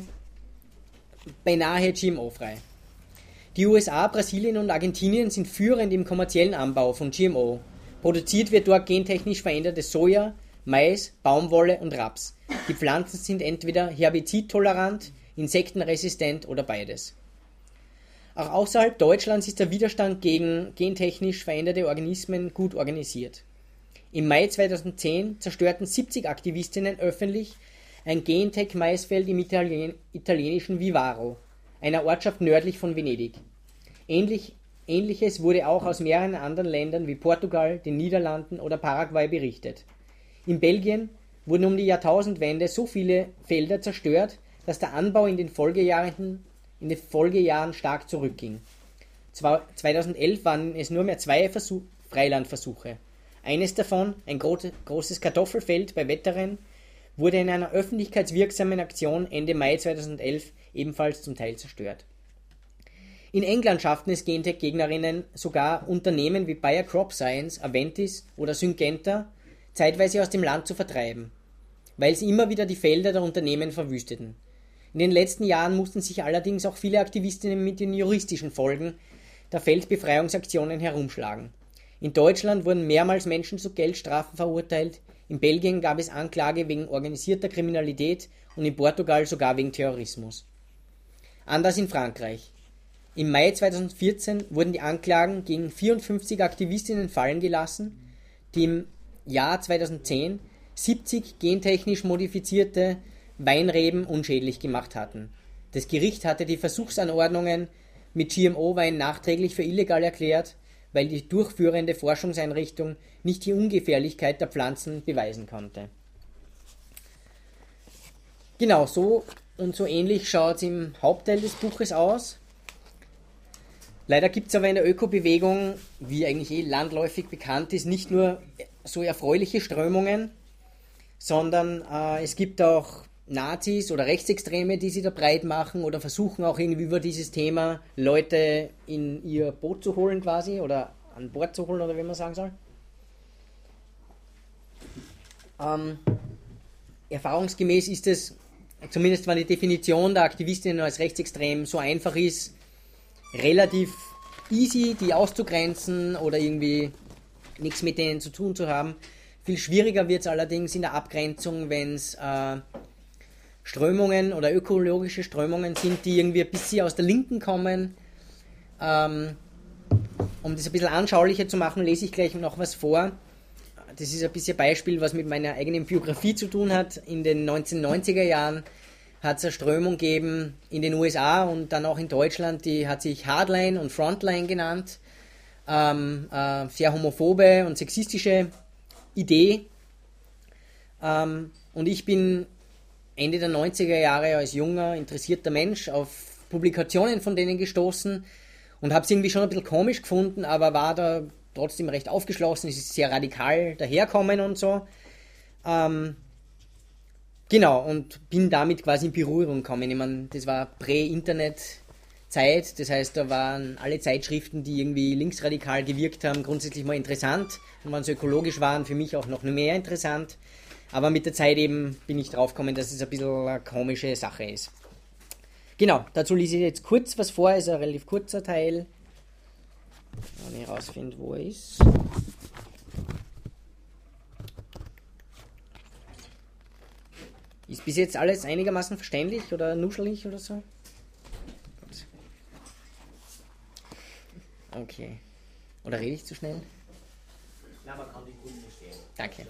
beinahe G M O-frei. Die U S A, Brasilien und Argentinien sind führend im kommerziellen Anbau von G M O. Produziert wird dort gentechnisch verändertes Soja, Mais, Baumwolle und Raps. Die Pflanzen sind entweder herbizidtolerant, insektenresistent oder beides. Auch außerhalb Deutschlands ist der Widerstand gegen gentechnisch veränderte Organismen gut organisiert. Im Mai zweitausendzehn zerstörten siebzig Aktivistinnen öffentlich ein Gentech-Maisfeld im Italien- italienischen Vivaro, einer Ortschaft nördlich von Venedig. Ähnlich, Ähnliches wurde auch aus mehreren anderen Ländern wie Portugal, den Niederlanden oder Paraguay berichtet. In Belgien wurden um die Jahrtausendwende so viele Felder zerstört, dass der Anbau in den Folgejahren in den Folgejahren stark zurückging. zweitausendelf waren es nur mehr zwei Versuch, Freilandversuche. Eines davon, ein gro- großes Kartoffelfeld bei Wetteren, wurde in einer öffentlichkeitswirksamen Aktion Ende Mai zweitausendelf ebenfalls zum Teil zerstört. In England schafften es Gentech-Gegnerinnen sogar Unternehmen wie Bayer Crop Science, Aventis oder Syngenta zeitweise aus dem Land zu vertreiben, weil sie immer wieder die Felder der Unternehmen verwüsteten. In den letzten Jahren mussten sich allerdings auch viele Aktivistinnen mit den juristischen Folgen der Feldbefreiungsaktionen herumschlagen. In Deutschland wurden mehrmals Menschen zu Geldstrafen verurteilt, in Belgien gab es Anklage wegen organisierter Kriminalität und in Portugal sogar wegen Terrorismus. Anders in Frankreich. Im Mai zweitausendvierzehn wurden die Anklagen gegen vierundfünfzig Aktivistinnen fallen gelassen, die im Jahr zweitausendzehn siebzig gentechnisch modifizierte Weinreben unschädlich gemacht hatten. Das Gericht hatte die Versuchsanordnungen mit G M O-Wein nachträglich für illegal erklärt, weil die durchführende Forschungseinrichtung nicht die Ungefährlichkeit der Pflanzen beweisen konnte. Genau so und so ähnlich schaut es im Hauptteil des Buches aus. Leider gibt es aber in der Ökobewegung, wie eigentlich eh landläufig bekannt ist, nicht nur so erfreuliche Strömungen, sondern äh, es gibt auch Nazis oder Rechtsextreme, die sie da breit machen oder versuchen auch irgendwie über dieses Thema Leute in ihr Boot zu holen quasi oder an Bord zu holen oder wie man sagen soll. Ähm, erfahrungsgemäß ist es, zumindest wenn die Definition der Aktivistinnen als rechtsextrem so einfach ist, relativ easy, die auszugrenzen oder irgendwie nichts mit denen zu tun zu haben. Viel schwieriger wird es allerdings in der Abgrenzung, wenn es äh, Strömungen oder ökologische Strömungen sind, die irgendwie ein bisschen aus der Linken kommen. Ähm, um das ein bisschen anschaulicher zu machen, lese ich gleich noch was vor. Das ist ein bisschen Beispiel, was mit meiner eigenen Biografie zu tun hat. In den neunzehnhundertneunziger Jahren hat es eine Strömung gegeben in den U S A und dann auch in Deutschland, die hat sich Hardline und Frontline genannt. Ähm, äh, sehr homophobe und sexistische Idee. Ähm, und ich bin Ende der neunziger Jahre als junger, interessierter Mensch auf Publikationen von denen gestoßen und habe es irgendwie schon ein bisschen komisch gefunden, aber war da trotzdem recht aufgeschlossen. Es ist sehr radikal daherkommen und so. Ähm, genau, und bin damit quasi in Berührung gekommen. Ich meine, das war Prä-Internet-Zeit, das heißt, da waren alle Zeitschriften, die irgendwie linksradikal gewirkt haben, grundsätzlich mal interessant. Und wenn sie ökologisch waren, für mich auch noch mehr interessant. Aber mit der Zeit eben bin ich drauf gekommen, dass es ein bisschen eine komische Sache ist. Genau, dazu lese ich jetzt kurz was vor, ist ein relativ kurzer Teil. Wenn ich herausfinde, wo er ist. Ist bis jetzt alles einigermaßen verständlich oder nuschelig oder so? Gut. Okay. Oder rede ich zu schnell? Ja, man kann die gut verstehen. Danke.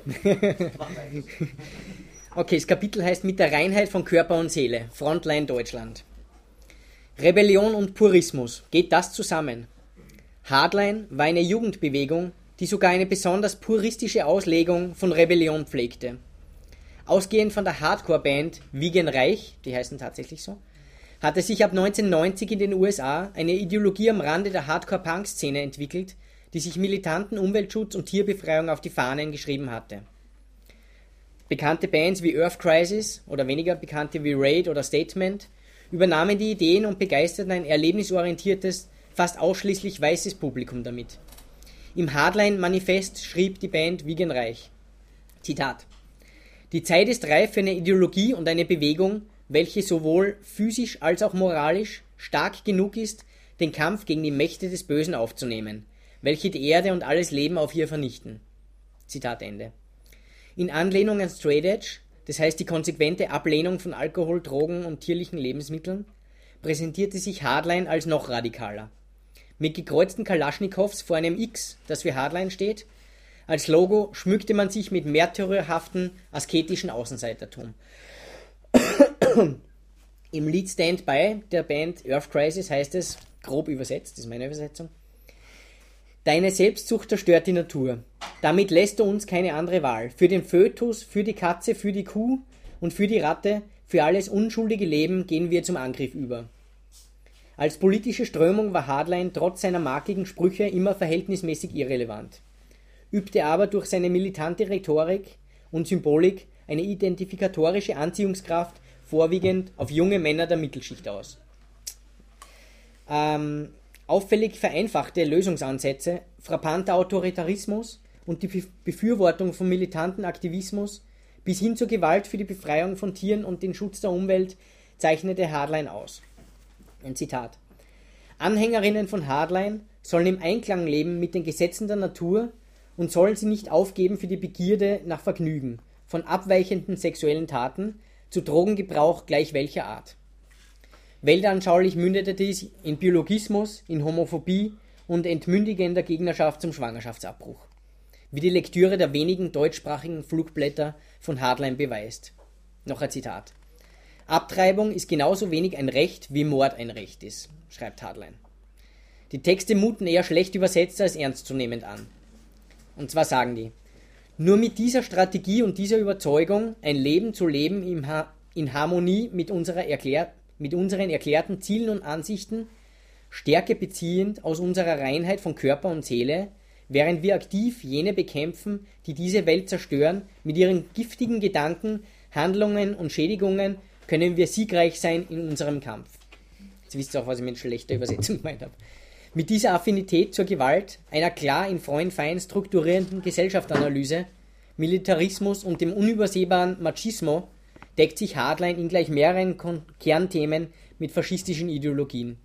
Okay, das Kapitel heißt Mit der Reinheit von Körper und Seele. Frontline Deutschland. Rebellion und Purismus. Geht das zusammen? Hardline war eine Jugendbewegung, die sogar eine besonders puristische Auslegung von Rebellion pflegte. Ausgehend von der Hardcore-Band Wiegen Reich, die heißen tatsächlich so, hatte sich ab neunzehnhundertneunzig in den U S A eine Ideologie am Rande der Hardcore-Punk-Szene entwickelt, die sich militanten Umweltschutz und Tierbefreiung auf die Fahnen geschrieben hatte. Bekannte Bands wie Earth Crisis oder weniger bekannte wie Raid oder Statement übernahmen die Ideen und begeisterten ein erlebnisorientiertes, fast ausschließlich weißes Publikum damit. Im Hardline-Manifest schrieb die Band Wiegen Reich, Zitat: Die Zeit ist reif für eine Ideologie und eine Bewegung, welche sowohl physisch als auch moralisch stark genug ist, den Kampf gegen die Mächte des Bösen aufzunehmen, welche die Erde und alles Leben auf ihr vernichten. Zitat Ende. In Anlehnung an Straight Edge, das heißt die konsequente Ablehnung von Alkohol, Drogen und tierlichen Lebensmitteln, präsentierte sich Hardline als noch radikaler. Mit gekreuzten Kalaschnikows vor einem X, das für Hardline steht, als Logo schmückte man sich mit märtyrerhaften, asketischen Außenseitertum. Im Lied Stand By der Band Earth Crisis heißt es, grob übersetzt, das ist meine Übersetzung: Deine Selbstsucht zerstört die Natur. Damit lässt du uns keine andere Wahl. Für den Fötus, für die Katze, für die Kuh und für die Ratte, für alles unschuldige Leben gehen wir zum Angriff über. Als politische Strömung war Hardline trotz seiner markigen Sprüche immer verhältnismäßig irrelevant, übte aber durch seine militante Rhetorik und Symbolik eine identifikatorische Anziehungskraft vorwiegend auf junge Männer der Mittelschicht aus. Ähm, auffällig vereinfachte Lösungsansätze, frappanter Autoritarismus und die Befürwortung von militanten Aktivismus bis hin zur Gewalt für die Befreiung von Tieren und den Schutz der Umwelt zeichnete Hardline aus. Ein Zitat: Anhängerinnen von Hardline sollen im Einklang leben mit den Gesetzen der Natur und sollen sie nicht aufgeben für die Begierde nach Vergnügen, von abweichenden sexuellen Taten zu Drogengebrauch gleich welcher Art. Weltanschaulich mündete dies in Biologismus, in Homophobie und entmündigender Gegnerschaft zum Schwangerschaftsabbruch, wie die Lektüre der wenigen deutschsprachigen Flugblätter von Hardline beweist. Noch ein Zitat: Abtreibung ist genauso wenig ein Recht, wie Mord ein Recht ist, schreibt Hardline. Die Texte muten eher schlecht übersetzt als ernstzunehmend an. Und zwar sagen die: Nur mit dieser Strategie und dieser Überzeugung, ein Leben zu leben im ha- in Harmonie mit, unserer erklär- mit unseren erklärten Zielen und Ansichten, Stärke beziehend aus unserer Reinheit von Körper und Seele, während wir aktiv jene bekämpfen, die diese Welt zerstören, mit ihren giftigen Gedanken Handlungen und Schädigungen können wir siegreich sein in unserem Kampf. Jetzt wisst ihr auch, was ich mit schlechter Übersetzung gemeint habe. Mit dieser Affinität zur Gewalt, einer klar in Freund-Feind strukturierenden Gesellschaftsanalyse, Militarismus und dem unübersehbaren Machismo deckt sich Hardline in gleich mehreren Kon- Kernthemen mit faschistischen Ideologien.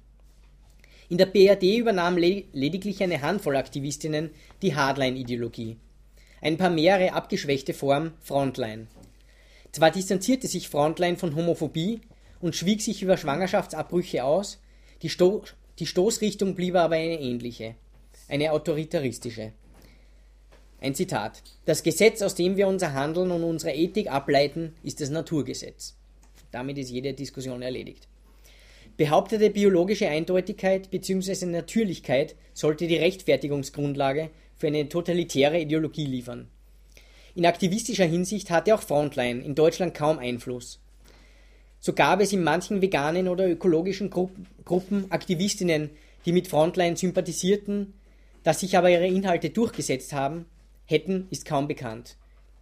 In der B R D übernahm le- lediglich eine Handvoll Aktivistinnen die Hardline-Ideologie. Ein paar mehrere abgeschwächte Form Frontline. Zwar distanzierte sich Frontline von Homophobie und schwieg sich über Schwangerschaftsabbrüche aus, die, Sto- die Stoßrichtung blieb aber eine ähnliche, eine autoritaristische. Ein Zitat: Das Gesetz, aus dem wir unser Handeln und unsere Ethik ableiten, ist das Naturgesetz. Damit ist jede Diskussion erledigt. Behauptete biologische Eindeutigkeit bzw. Natürlichkeit sollte die Rechtfertigungsgrundlage für eine totalitäre Ideologie liefern. In aktivistischer Hinsicht hatte auch Frontline in Deutschland kaum Einfluss. So gab es in manchen veganen oder ökologischen Gru- Gruppen Aktivistinnen, die mit Frontline sympathisierten, dass sich aber ihre Inhalte durchgesetzt haben, hätten, ist kaum bekannt.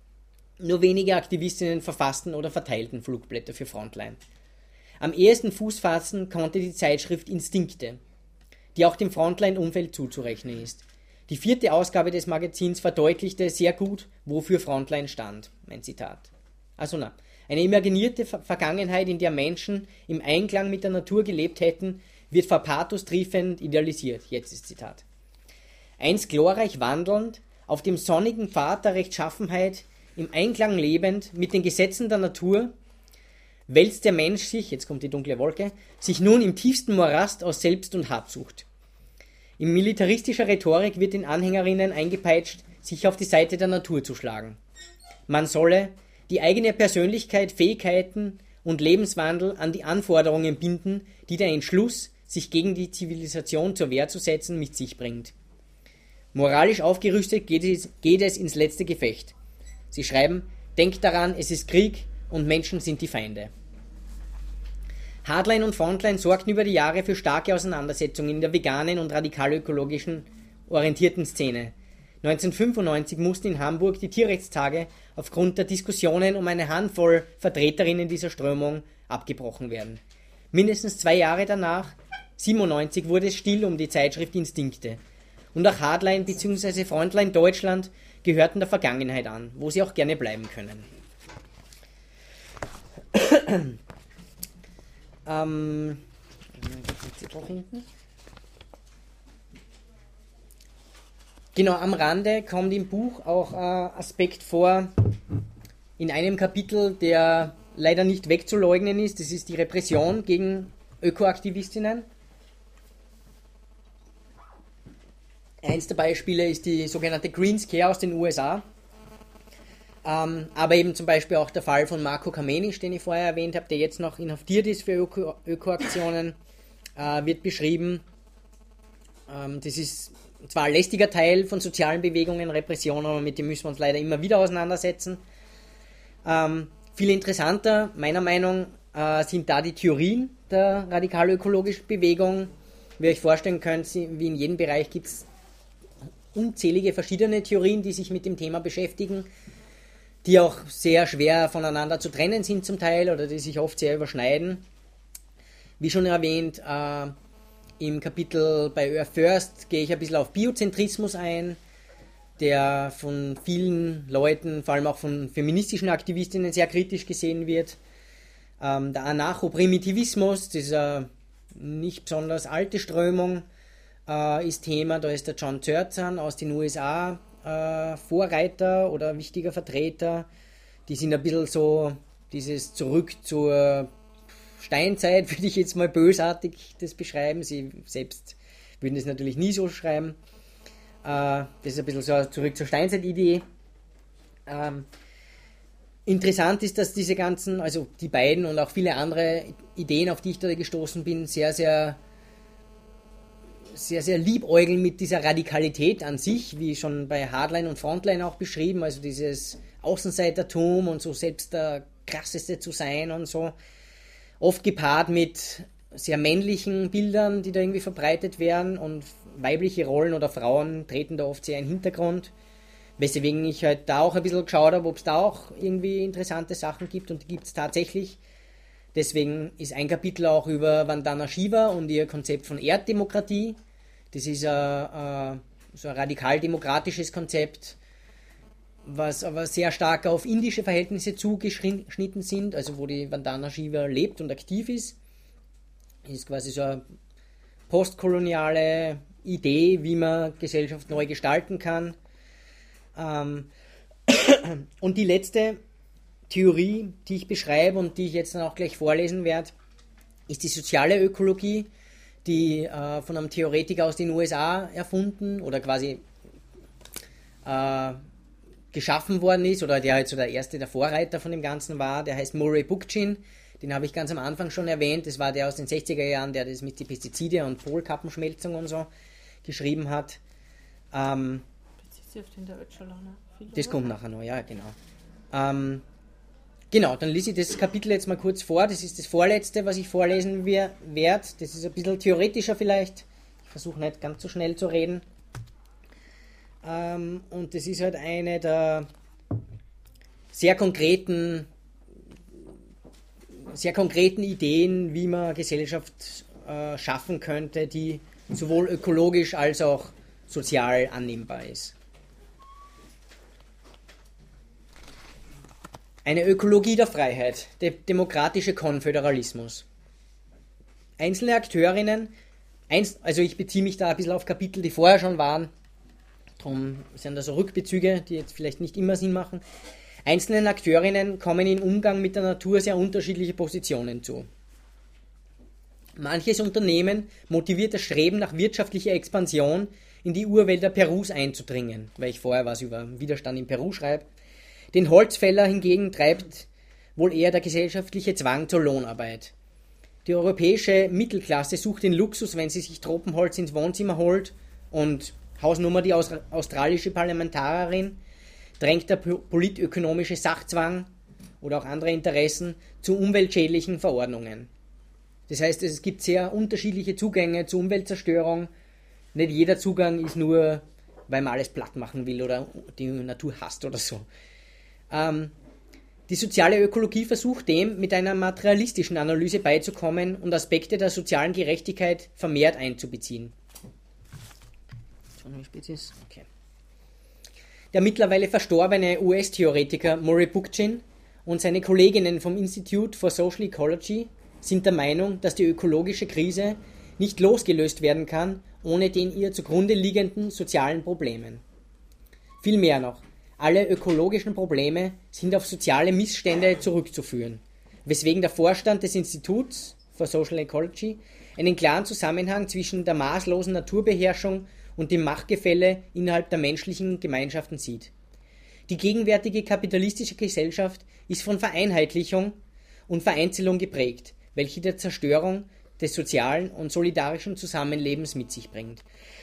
Nur wenige Aktivistinnen verfassten oder verteilten Flugblätter für Frontline. Am ehesten Fuß fassen konnte die Zeitschrift Instinkte, die auch dem Frontline-Umfeld zuzurechnen ist. Die vierte Ausgabe des Magazins verdeutlichte sehr gut, wofür Frontline stand. Mein Zitat. Also na, eine imaginierte Ver- Vergangenheit, in der Menschen im Einklang mit der Natur gelebt hätten, wird vor Pathos triefend idealisiert. Jetzt ist Zitat. Einst glorreich wandelnd, auf dem sonnigen Pfad der Rechtschaffenheit, im Einklang lebend mit den Gesetzen der Natur, wälzt der Mensch sich, jetzt kommt die dunkle Wolke, sich nun im tiefsten Morast aus Selbst- und Habsucht. In militaristischer Rhetorik wird den Anhängerinnen eingepeitscht, sich auf die Seite der Natur zu schlagen. Man solle die eigene Persönlichkeit, Fähigkeiten und Lebenswandel an die Anforderungen binden, die der Entschluss, sich gegen die Zivilisation zur Wehr zu setzen, mit sich bringt. Moralisch aufgerüstet geht es, geht es ins letzte Gefecht. Sie schreiben, denkt daran, es ist Krieg und Menschen sind die Feinde. Hardline und Frontline sorgten über die Jahre für starke Auseinandersetzungen in der veganen und radikal-ökologischen orientierten Szene. neunzehnhundertfünfundneunzig mussten in Hamburg die Tierrechtstage aufgrund der Diskussionen um eine Handvoll Vertreterinnen dieser Strömung abgebrochen werden. Mindestens zwei Jahre danach, siebenundneunzig, wurde es still um die Zeitschrift Instinkte. Und auch Hardline bzw. Frontline Deutschland gehörten der Vergangenheit an, wo sie auch gerne bleiben können. ähm, genau, am Rande kommt im Buch auch ein Aspekt vor, in einem Kapitel, der leider nicht wegzuleugnen ist. Das ist die Repression gegen Ökoaktivistinnen. Eins der Beispiele ist die sogenannte Green Scare aus den U S A. Ähm, aber eben zum Beispiel auch der Fall von Marko Kamenisch, den ich vorher erwähnt habe, der jetzt noch inhaftiert ist für Öko- Ökoaktionen, äh, wird beschrieben. Ähm, das ist zwar ein lästiger Teil von sozialen Bewegungen, Repression, aber mit dem müssen wir uns leider immer wieder auseinandersetzen. Ähm, viel interessanter, meiner Meinung nach, äh, sind da die Theorien der radikal-ökologischen Bewegung. Wie ihr euch vorstellen könnt, wie in jedem Bereich gibt es unzählige verschiedene Theorien, die sich mit dem Thema beschäftigen, die auch sehr schwer voneinander zu trennen sind zum Teil oder die sich oft sehr überschneiden. Wie schon erwähnt, äh, im Kapitel bei Earth First gehe ich ein bisschen auf Biozentrismus ein, der von vielen Leuten, vor allem auch von feministischen Aktivistinnen, sehr kritisch gesehen wird. Ähm, der Anarcho-Primitivismus, das ist eine nicht besonders alte Strömung, äh, ist Thema. Da ist der John Zerzan aus den U S A äh, Vorreiter oder wichtiger Vertreter. Die sind ein bisschen so dieses Zurück zur Steinzeit, würde ich jetzt mal bösartig das beschreiben. Sie selbst würden das natürlich nie so schreiben. Äh, das ist ein bisschen so eine Zurück zur Steinzeit-Idee. Ähm, Interessant ist, dass diese ganzen, also die beiden und auch viele andere Ideen, auf die ich da gestoßen bin, sehr, sehr, sehr, sehr liebäugeln mit dieser Radikalität an sich, wie schon bei Hardline und Frontline auch beschrieben, also dieses Außenseitertum und so selbst der Krasseste zu sein und so. Oft gepaart mit sehr männlichen Bildern, die da irgendwie verbreitet werden und weibliche Rollen oder Frauen treten da oft sehr in den Hintergrund. Weswegen ich halt da auch ein bisschen geschaut habe, ob es da auch irgendwie interessante Sachen gibt, und die gibt es tatsächlich. Deswegen ist ein Kapitel auch über Vandana Shiva und ihr Konzept von Erddemokratie. Das ist ein, so ein radikal-demokratisches Konzept, was aber sehr stark auf indische Verhältnisse zugeschnitten sind, also wo die Vandana Shiva lebt und aktiv ist. Das ist quasi so eine postkoloniale Idee, wie man Gesellschaft neu gestalten kann. Und die letzte Theorie, die ich beschreibe und die ich jetzt dann auch gleich vorlesen werde, ist die soziale Ökologie, die äh, von einem Theoretiker aus den U S A erfunden oder quasi äh, geschaffen worden ist, oder der halt so der erste, der Vorreiter von dem Ganzen war. Der heißt Murray Bookchin, den habe ich ganz am Anfang schon erwähnt. Das war der aus den sechziger Jahren, der das mit den Pestizide und Polkappenschmelzung und so geschrieben hat. Ähm, das kommt nachher noch, ja, genau. Ähm, Genau, dann lese ich das Kapitel jetzt mal kurz vor. Das ist das vorletzte, was ich vorlesen werde. Das ist ein bisschen theoretischer vielleicht. Ich versuche nicht ganz so schnell zu reden. Ähm, und das ist halt eine der sehr konkreten, sehr konkreten Ideen, wie man Gesellschaft äh, schaffen könnte, die sowohl ökologisch als auch sozial annehmbar ist. Eine Ökologie der Freiheit, der demokratische Konföderalismus. Einzelne Akteurinnen, also ich beziehe mich da ein bisschen auf Kapitel, die vorher schon waren, darum sind da so Rückbezüge, die jetzt vielleicht nicht immer Sinn machen. Einzelnen Akteurinnen kommen im Umgang mit der Natur sehr unterschiedliche Positionen zu. Manches Unternehmen motiviert das Streben nach wirtschaftlicher Expansion, in die Urwälder Perus einzudringen, weil ich vorher was über Widerstand in Peru schreibe. Den Holzfäller hingegen treibt wohl eher der gesellschaftliche Zwang zur Lohnarbeit. Die europäische Mittelklasse sucht den Luxus, wenn sie sich Tropenholz ins Wohnzimmer holt, und Hausnummer die australische Parlamentarierin drängt der politökonomische Sachzwang oder auch andere Interessen zu umweltschädlichen Verordnungen. Das heißt, es gibt sehr unterschiedliche Zugänge zur Umweltzerstörung. Nicht jeder Zugang ist nur, weil man alles platt machen will oder die Natur hasst oder so. Ähm, die soziale Ökologie versucht dem mit einer materialistischen Analyse beizukommen und Aspekte der sozialen Gerechtigkeit vermehrt einzubeziehen. Okay. Der mittlerweile verstorbene U S-Theoretiker Murray Bookchin und seine Kolleginnen vom Institute for Social Ecology sind der Meinung, dass die ökologische Krise nicht losgelöst werden kann, ohne den ihr zugrunde liegenden sozialen Problemen. Viel mehr noch. Alle ökologischen Probleme sind auf soziale Missstände zurückzuführen, weswegen der Vorstand des Instituts for Social Ecology einen klaren Zusammenhang zwischen der maßlosen Naturbeherrschung und dem Machtgefälle innerhalb der menschlichen Gemeinschaften sieht. Die gegenwärtige kapitalistische Gesellschaft ist von Vereinheitlichung und Vereinzelung geprägt, welche die Zerstörung des sozialen und solidarischen Zusammenlebens mit sich bringt.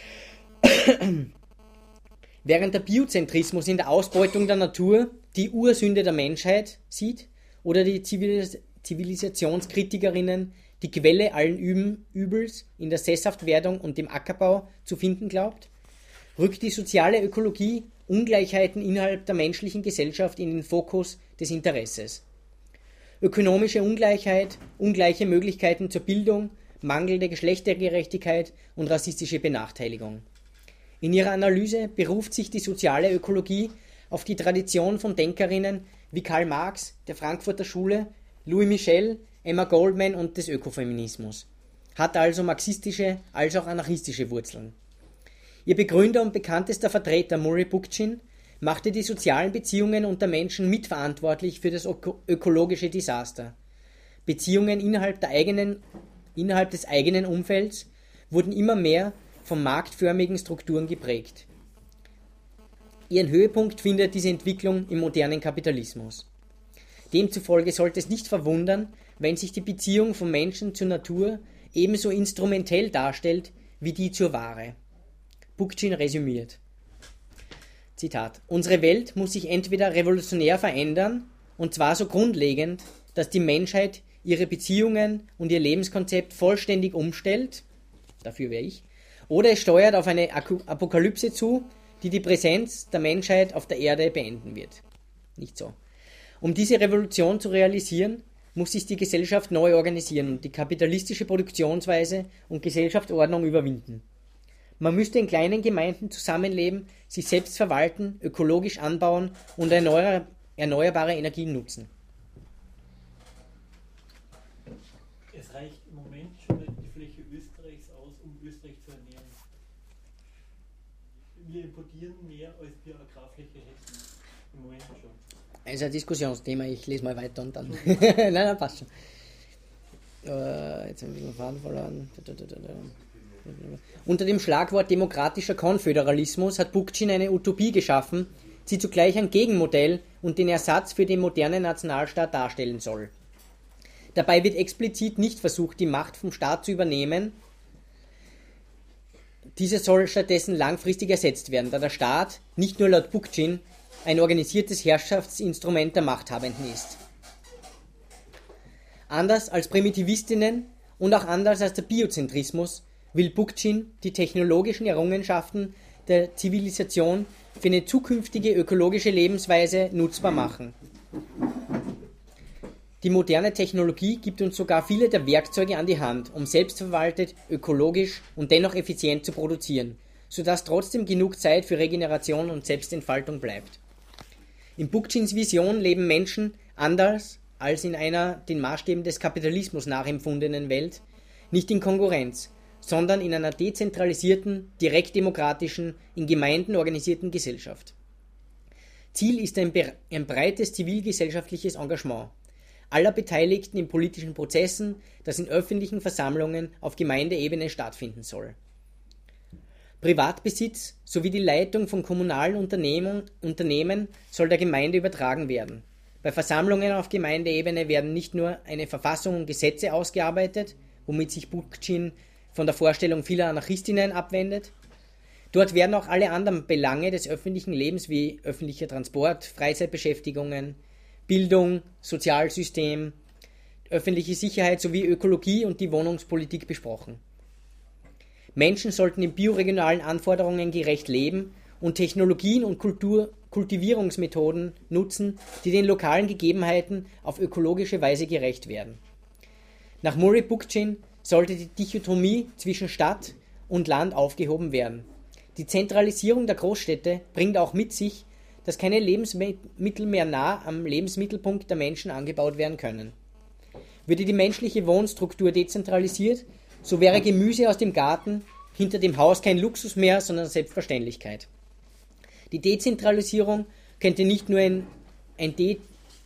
Während der Biozentrismus in der Ausbeutung der Natur die Ursünde der Menschheit sieht oder die Zivilis- Zivilisationskritikerinnen die Quelle allen Übels in der Sesshaftwerdung und dem Ackerbau zu finden glaubt, rückt die soziale Ökologie Ungleichheiten innerhalb der menschlichen Gesellschaft in den Fokus des Interesses. Ökonomische Ungleichheit, ungleiche Möglichkeiten zur Bildung, mangelnde Geschlechtergerechtigkeit und rassistische Benachteiligung. In ihrer Analyse beruft sich die soziale Ökologie auf die Tradition von Denkerinnen wie Karl Marx, der Frankfurter Schule, Louis Michel, Emma Goldman und des Ökofeminismus, hat also marxistische als auch anarchistische Wurzeln. Ihr Begründer und bekanntester Vertreter Murray Bookchin machte die sozialen Beziehungen unter Menschen mitverantwortlich für das öko- ökologische Desaster. Beziehungen innerhalb, der eigenen, innerhalb des eigenen Umfelds wurden immer mehr von marktförmigen Strukturen geprägt. Ihren Höhepunkt findet diese Entwicklung im modernen Kapitalismus. Demzufolge sollte es nicht verwundern, wenn sich die Beziehung von Menschen zur Natur ebenso instrumentell darstellt wie die zur Ware. Bookchin resümiert. Zitat: Unsere Welt muss sich entweder revolutionär verändern, und zwar so grundlegend, dass die Menschheit ihre Beziehungen und ihr Lebenskonzept vollständig umstellt, dafür wäre ich, oder es steuert auf eine Apokalypse zu, die die Präsenz der Menschheit auf der Erde beenden wird. Nicht so. Um diese Revolution zu realisieren, muss sich die Gesellschaft neu organisieren und die kapitalistische Produktionsweise und Gesellschaftsordnung überwinden. Man müsste in kleinen Gemeinden zusammenleben, sich selbst verwalten, ökologisch anbauen und erneuer- erneuerbare Energien nutzen. Es reicht im Moment schon die Fläche Österreichs aus, um Österreich zu ernähren. Wir importieren mehr, als wir Agrarfläche hätten. Im Moment schon. Das ist ein Diskussionsthema, ich lese mal weiter und dann. nein, nein, passt schon. Äh, jetzt haben wir den Faden verloren. Unter dem Schlagwort demokratischer Konföderalismus hat Bookchin eine Utopie geschaffen, die zugleich ein Gegenmodell und den Ersatz für den modernen Nationalstaat darstellen soll. Dabei wird explizit nicht versucht, die Macht vom Staat zu übernehmen. Diese soll stattdessen langfristig ersetzt werden, da der Staat, nicht nur laut Bookchin, ein organisiertes Herrschaftsinstrument der Machthabenden ist. Anders als Primitivistinnen und auch anders als der Biozentrismus will Bookchin die technologischen Errungenschaften der Zivilisation für eine zukünftige ökologische Lebensweise nutzbar machen. Die moderne Technologie gibt uns sogar viele der Werkzeuge an die Hand, um selbstverwaltet, ökologisch und dennoch effizient zu produzieren, sodass trotzdem genug Zeit für Regeneration und Selbstentfaltung bleibt. In Bookchins Vision leben Menschen anders als in einer den Maßstäben des Kapitalismus nachempfundenen Welt, nicht in Konkurrenz, sondern in einer dezentralisierten, direktdemokratischen, in Gemeinden organisierten Gesellschaft. Ziel ist ein, ein breites zivilgesellschaftliches Engagement aller Beteiligten in politischen Prozessen, das in öffentlichen Versammlungen auf Gemeindeebene stattfinden soll. Privatbesitz sowie die Leitung von kommunalen Unternehmen, Unternehmen soll der Gemeinde übertragen werden. Bei Versammlungen auf Gemeindeebene werden nicht nur eine Verfassung und Gesetze ausgearbeitet, womit sich Bookchin von der Vorstellung vieler Anarchistinnen abwendet. Dort werden auch alle anderen Belange des öffentlichen Lebens wie öffentlicher Transport, Freizeitbeschäftigungen, Bildung, Sozialsystem, öffentliche Sicherheit sowie Ökologie und die Wohnungspolitik besprochen. Menschen sollten den bioregionalen Anforderungen gerecht leben und Technologien und Kultur, Kultivierungsmethoden nutzen, die den lokalen Gegebenheiten auf ökologische Weise gerecht werden. Nach Murray Bookchin sollte die Dichotomie zwischen Stadt und Land aufgehoben werden. Die Zentralisierung der Großstädte bringt auch mit sich, dass keine Lebensmittel mehr nah am Lebensmittelpunkt der Menschen angebaut werden können. Würde die menschliche Wohnstruktur dezentralisiert, so wäre Gemüse aus dem Garten hinter dem Haus kein Luxus mehr, sondern Selbstverständlichkeit. Die Dezentralisierung könnte nicht nur, ein, ein De,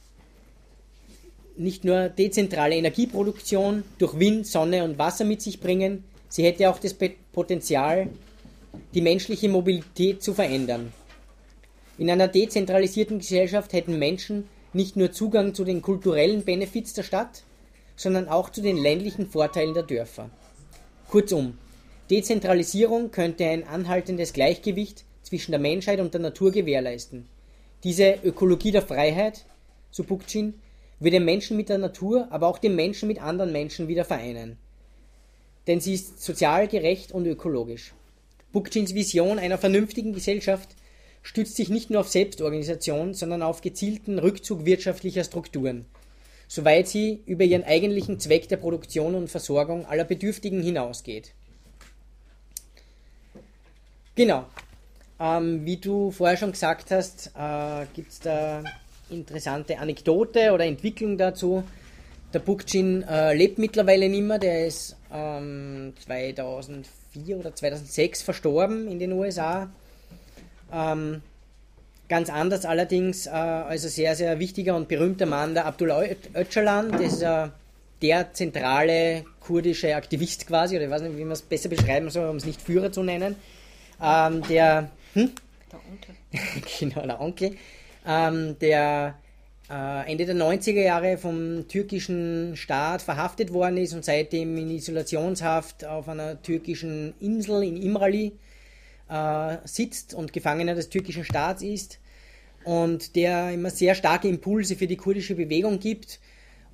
nicht nur dezentrale Energieproduktion durch Wind, Sonne und Wasser mit sich bringen, sie hätte auch das Potenzial, die menschliche Mobilität zu verändern. In einer dezentralisierten Gesellschaft hätten Menschen nicht nur Zugang zu den kulturellen Benefits der Stadt, sondern auch zu den ländlichen Vorteilen der Dörfer. Kurzum, Dezentralisierung könnte ein anhaltendes Gleichgewicht zwischen der Menschheit und der Natur gewährleisten. Diese Ökologie der Freiheit, so Bookchin, würde den Menschen mit der Natur, aber auch den Menschen mit anderen Menschen wieder vereinen. Denn sie ist sozial gerecht und ökologisch. Bookchins Vision einer vernünftigen Gesellschaft stützt sich nicht nur auf Selbstorganisation, sondern auf gezielten Rückzug wirtschaftlicher Strukturen, soweit sie über ihren eigentlichen Zweck der Produktion und Versorgung aller Bedürftigen hinausgeht. Genau. Ähm, wie du vorher schon gesagt hast, äh, gibt es da interessante Anekdote oder Entwicklung dazu. Der Bookchin äh, lebt mittlerweile nicht mehr, der ist ähm, zweitausendvier oder zweitausendsechs verstorben in den U S A. Ähm, ganz anders allerdings äh, als ein sehr, sehr wichtiger und berühmter Mann, der Abdullah Öcalan, das ist äh, der zentrale kurdische Aktivist quasi, oder ich weiß nicht, wie man es besser beschreiben soll, um es nicht Führer zu nennen, ähm, der, hm? Der Onkel. genau, der Onkel, ähm, der äh, Ende der neunziger Jahre vom türkischen Staat verhaftet worden ist und seitdem in Isolationshaft auf einer türkischen Insel in İmralı äh, sitzt und Gefangener des türkischen Staats ist und der immer sehr starke Impulse für die kurdische Bewegung gibt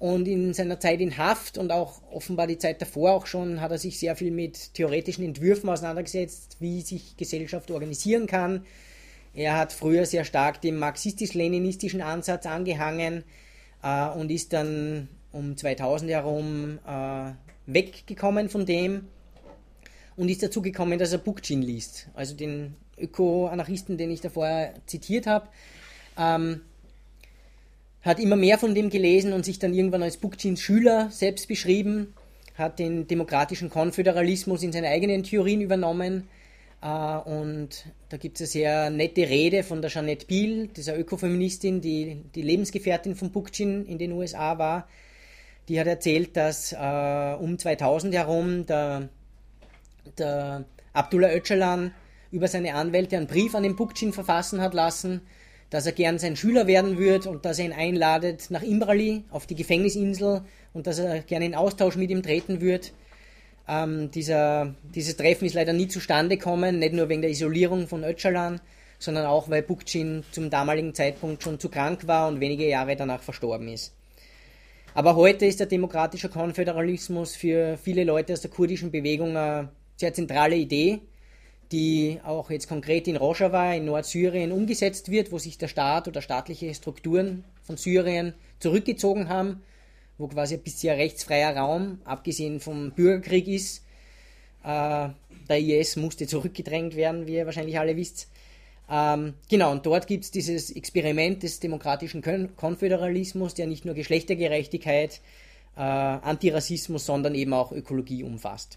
Und in seiner Zeit in Haft und auch offenbar die Zeit davor auch schon hat er sich sehr viel mit theoretischen Entwürfen auseinandergesetzt, wie sich Gesellschaft organisieren kann. Er hat früher sehr stark dem marxistisch-leninistischen Ansatz angehangen äh, und ist dann um zweitausend herum äh, weggekommen von dem und ist dazu gekommen, dass er Bookchin liest, also den Öko-Anarchisten, den ich da vorher zitiert habe. Ähm, hat immer mehr von dem gelesen und sich dann irgendwann als Bookchins Schüler selbst beschrieben, hat den demokratischen Konföderalismus in seine eigenen Theorien übernommen äh, und da gibt es eine sehr nette Rede von der Jeanette Biel, dieser Ökofeministin, die die Lebensgefährtin von Bookchin in den U S A war. Die hat erzählt, dass äh, um zweitausend herum der, der Abdullah Öcalan über seine Anwälte einen Brief an den Bookchin verfassen hat lassen, dass er gern sein Schüler werden wird und dass er ihn einladet nach Imrali auf die Gefängnisinsel und dass er gerne in Austausch mit ihm treten wird. Ähm, dieser, dieses Treffen ist leider nie zustande gekommen, nicht nur wegen der Isolierung von Öcalan, sondern auch, weil Bookchin zum damaligen Zeitpunkt schon zu krank war und wenige Jahre danach verstorben ist. Aber heute ist der demokratische Konföderalismus für viele Leute aus der kurdischen Bewegung eine sehr zentrale Idee, die auch jetzt konkret in Rojava in Nordsyrien umgesetzt wird, wo sich der Staat oder staatliche Strukturen von Syrien zurückgezogen haben, wo quasi ein bisher rechtsfreier Raum, abgesehen vom Bürgerkrieg ist. Äh, der I S musste zurückgedrängt werden, wie ihr wahrscheinlich alle wisst. Ähm, genau, und dort gibt es dieses Experiment des demokratischen Konföderalismus, der nicht nur Geschlechtergerechtigkeit, äh, Antirassismus, sondern eben auch Ökologie umfasst.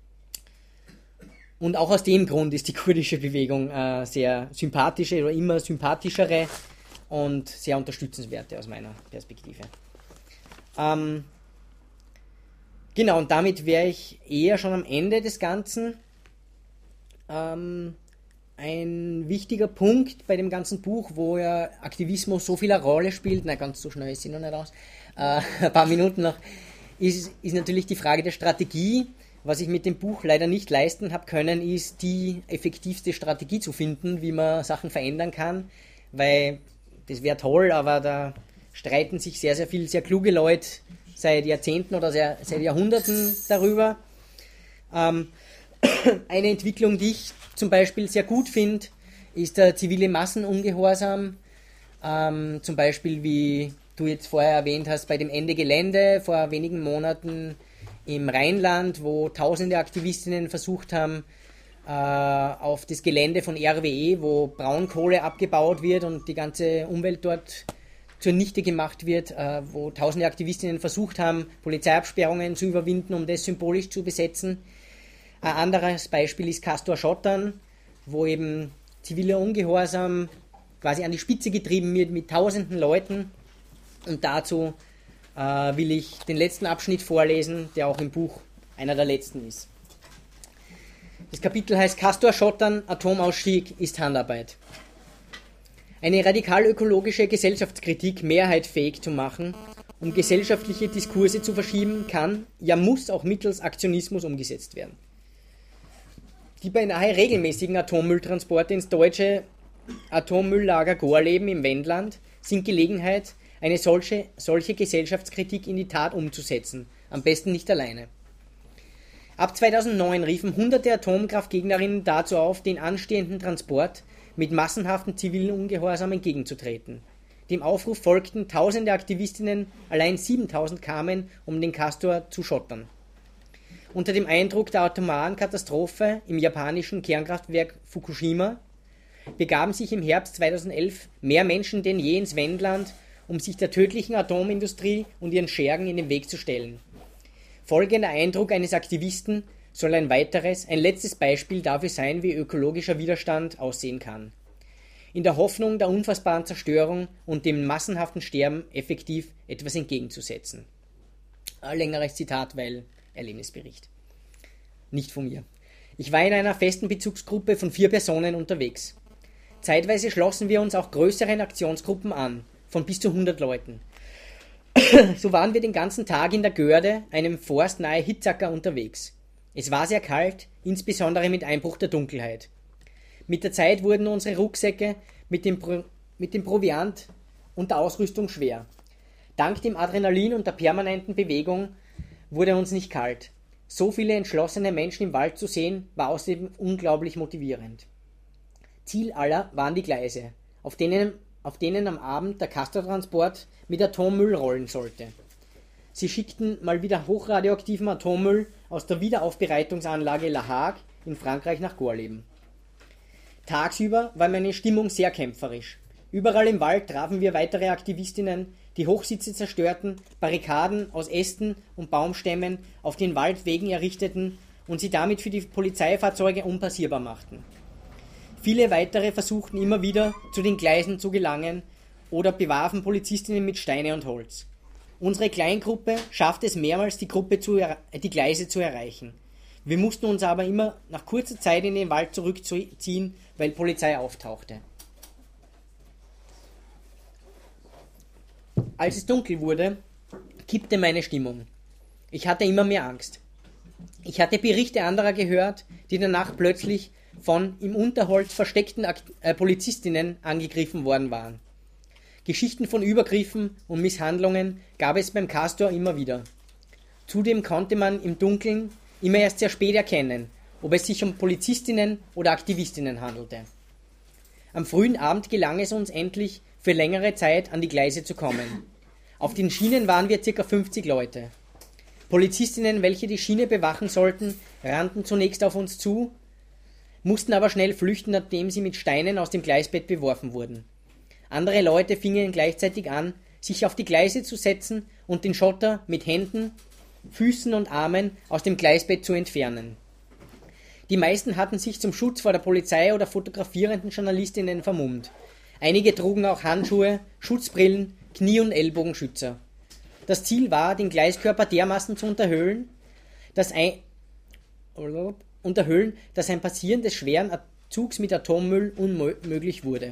Und auch aus dem Grund ist die kurdische Bewegung äh, sehr sympathische oder immer sympathischere und sehr unterstützenswerte aus meiner Perspektive. Ähm, genau, und damit wäre ich eher schon am Ende des Ganzen. Ähm, ein wichtiger Punkt bei dem ganzen Buch, wo ja Aktivismus so viel eine Rolle spielt, na ganz so schnell ist sie noch nicht aus, äh, ein paar Minuten noch, ist, ist natürlich die Frage der Strategie. Was ich mit dem Buch leider nicht leisten habe können, ist die effektivste Strategie zu finden, wie man Sachen verändern kann, weil das wäre toll, aber da streiten sich sehr, sehr viele sehr kluge Leute seit Jahrzehnten oder sehr, seit Jahrhunderten darüber. Ähm, eine Entwicklung, die ich zum Beispiel sehr gut finde, ist der zivile Massenungehorsam, ähm, zum Beispiel wie du jetzt vorher erwähnt hast, bei dem Ende Gelände vor wenigen Monaten im Rheinland, wo tausende Aktivistinnen versucht haben, äh, auf das Gelände von R W E, wo Braunkohle abgebaut wird und die ganze Umwelt dort zunichte gemacht wird, äh, wo tausende Aktivistinnen versucht haben, Polizeiabsperrungen zu überwinden, um das symbolisch zu besetzen. Ein anderes Beispiel ist Castor Schottern, wo eben ziviler Ungehorsam quasi an die Spitze getrieben wird mit tausenden Leuten. Und dazu äh, will ich den letzten Abschnitt vorlesen, der auch im Buch einer der letzten ist. Das Kapitel heißt Castor Schottern, Atomausstieg ist Handarbeit. Eine radikal-ökologische Gesellschaftskritik mehrheitsfähig zu machen, um gesellschaftliche Diskurse zu verschieben, kann, ja muss auch mittels Aktionismus umgesetzt werden. Die beinahe regelmäßigen Atommülltransporte ins deutsche Atommülllager Gorleben im Wendland sind Gelegenheit, eine solche, solche Gesellschaftskritik in die Tat umzusetzen, am besten nicht alleine. Ab zweitausendneun riefen hunderte Atomkraftgegnerinnen dazu auf, den anstehenden Transport mit massenhaften zivilen Ungehorsam entgegenzutreten. Dem Aufruf folgten tausende Aktivistinnen, allein siebentausend kamen, um den Castor zu schottern. Unter dem Eindruck der atomaren Katastrophe im japanischen Kernkraftwerk Fukushima begaben sich im Herbst zweitausendelf mehr Menschen denn je ins Wendland, um sich der tödlichen Atomindustrie und ihren Schergen in den Weg zu stellen. Folgender Eindruck eines Aktivisten soll ein weiteres, ein letztes Beispiel dafür sein, wie ökologischer Widerstand aussehen kann. In der Hoffnung der unfassbaren Zerstörung und dem massenhaften Sterben effektiv etwas entgegenzusetzen. Ein längeres Zitat, weil Erlebnisbericht. Nicht von mir. Ich war in einer festen Bezugsgruppe von vier Personen unterwegs. Zeitweise schlossen wir uns auch größeren Aktionsgruppen an, von bis zu hundert Leuten. So waren wir den ganzen Tag in der Görde, einem Forst nahe Hitzacker, unterwegs. Es war sehr kalt, insbesondere mit Einbruch der Dunkelheit. Mit der Zeit wurden unsere Rucksäcke mit dem, Pro- mit dem Proviant und der Ausrüstung schwer. Dank dem Adrenalin und der permanenten Bewegung wurde uns nicht kalt. So viele entschlossene Menschen im Wald zu sehen, war außerdem unglaublich motivierend. Ziel aller waren die Gleise, auf denen, auf denen am Abend der Castortransport mit Atommüll rollen sollte. Sie schickten mal wieder hochradioaktiven Atommüll aus der Wiederaufbereitungsanlage La Hague in Frankreich nach Gorleben. Tagsüber war meine Stimmung sehr kämpferisch. Überall im Wald trafen wir weitere Aktivistinnen, die Hochsitze zerstörten, Barrikaden aus Ästen und Baumstämmen auf den Waldwegen errichteten und sie damit für die Polizeifahrzeuge unpassierbar machten. Viele weitere versuchten immer wieder, zu den Gleisen zu gelangen oder bewarfen Polizistinnen mit Steine und Holz. Unsere Kleingruppe schaffte es mehrmals, die, Gruppe zu er- die Gleise zu erreichen. Wir mussten uns aber immer nach kurzer Zeit in den Wald zurückziehen, weil Polizei auftauchte. Als es dunkel wurde, kippte meine Stimmung. Ich hatte immer mehr Angst. Ich hatte Berichte anderer gehört, die danach plötzlich von im Unterholz versteckten Akt- äh, Polizistinnen angegriffen worden waren. Geschichten von Übergriffen und Misshandlungen gab es beim Castor immer wieder. Zudem konnte man im Dunkeln immer erst sehr spät erkennen, ob es sich um Polizistinnen oder Aktivistinnen handelte. Am frühen Abend gelang es uns endlich, für längere Zeit an die Gleise zu kommen. Auf den Schienen waren wir ca. fünfzig Leute. Polizistinnen, welche die Schiene bewachen sollten, rannten zunächst auf uns zu, mussten aber schnell flüchten, nachdem sie mit Steinen aus dem Gleisbett beworfen wurden. Andere Leute fingen gleichzeitig an, sich auf die Gleise zu setzen und den Schotter mit Händen, Füßen und Armen aus dem Gleisbett zu entfernen. Die meisten hatten sich zum Schutz vor der Polizei oder fotografierenden Journalistinnen vermummt. Einige trugen auch Handschuhe, Schutzbrillen, Knie- und Ellbogenschützer. Das Ziel war, den Gleiskörper dermaßen zu unterhöhlen, dass ein, unterhöhlen, dass ein Passieren des schweren Zugs mit Atommüll unmöglich wurde.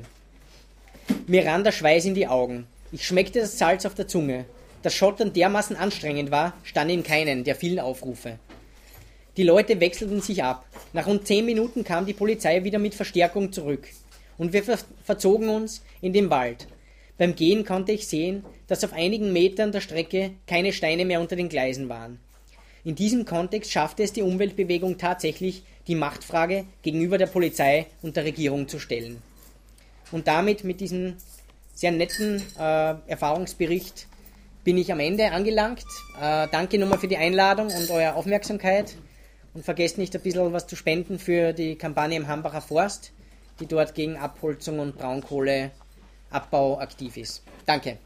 Mir rann der Schweiß in die Augen. Ich schmeckte das Salz auf der Zunge. Dass Schottern dermaßen anstrengend war, stand in keinen der vielen Aufrufe. Die Leute wechselten sich ab. Nach rund zehn Minuten kam die Polizei wieder mit Verstärkung zurück. Und wir ver- verzogen uns in den Wald. Beim Gehen konnte ich sehen, dass auf einigen Metern der Strecke keine Steine mehr unter den Gleisen waren. In diesem Kontext schaffte es die Umweltbewegung tatsächlich, die Machtfrage gegenüber der Polizei und der Regierung zu stellen. Und damit, mit diesem sehr netten äh, Erfahrungsbericht, bin ich am Ende angelangt. Äh, danke nochmal für die Einladung und eure Aufmerksamkeit. Und vergesst nicht, ein bisschen was zu spenden für die Kampagne im Hambacher Forst, die dort gegen Abholzung und Braunkohleabbau aktiv ist. Danke.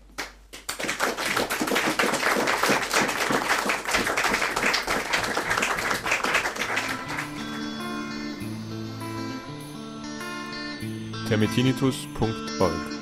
termitinitus punkt org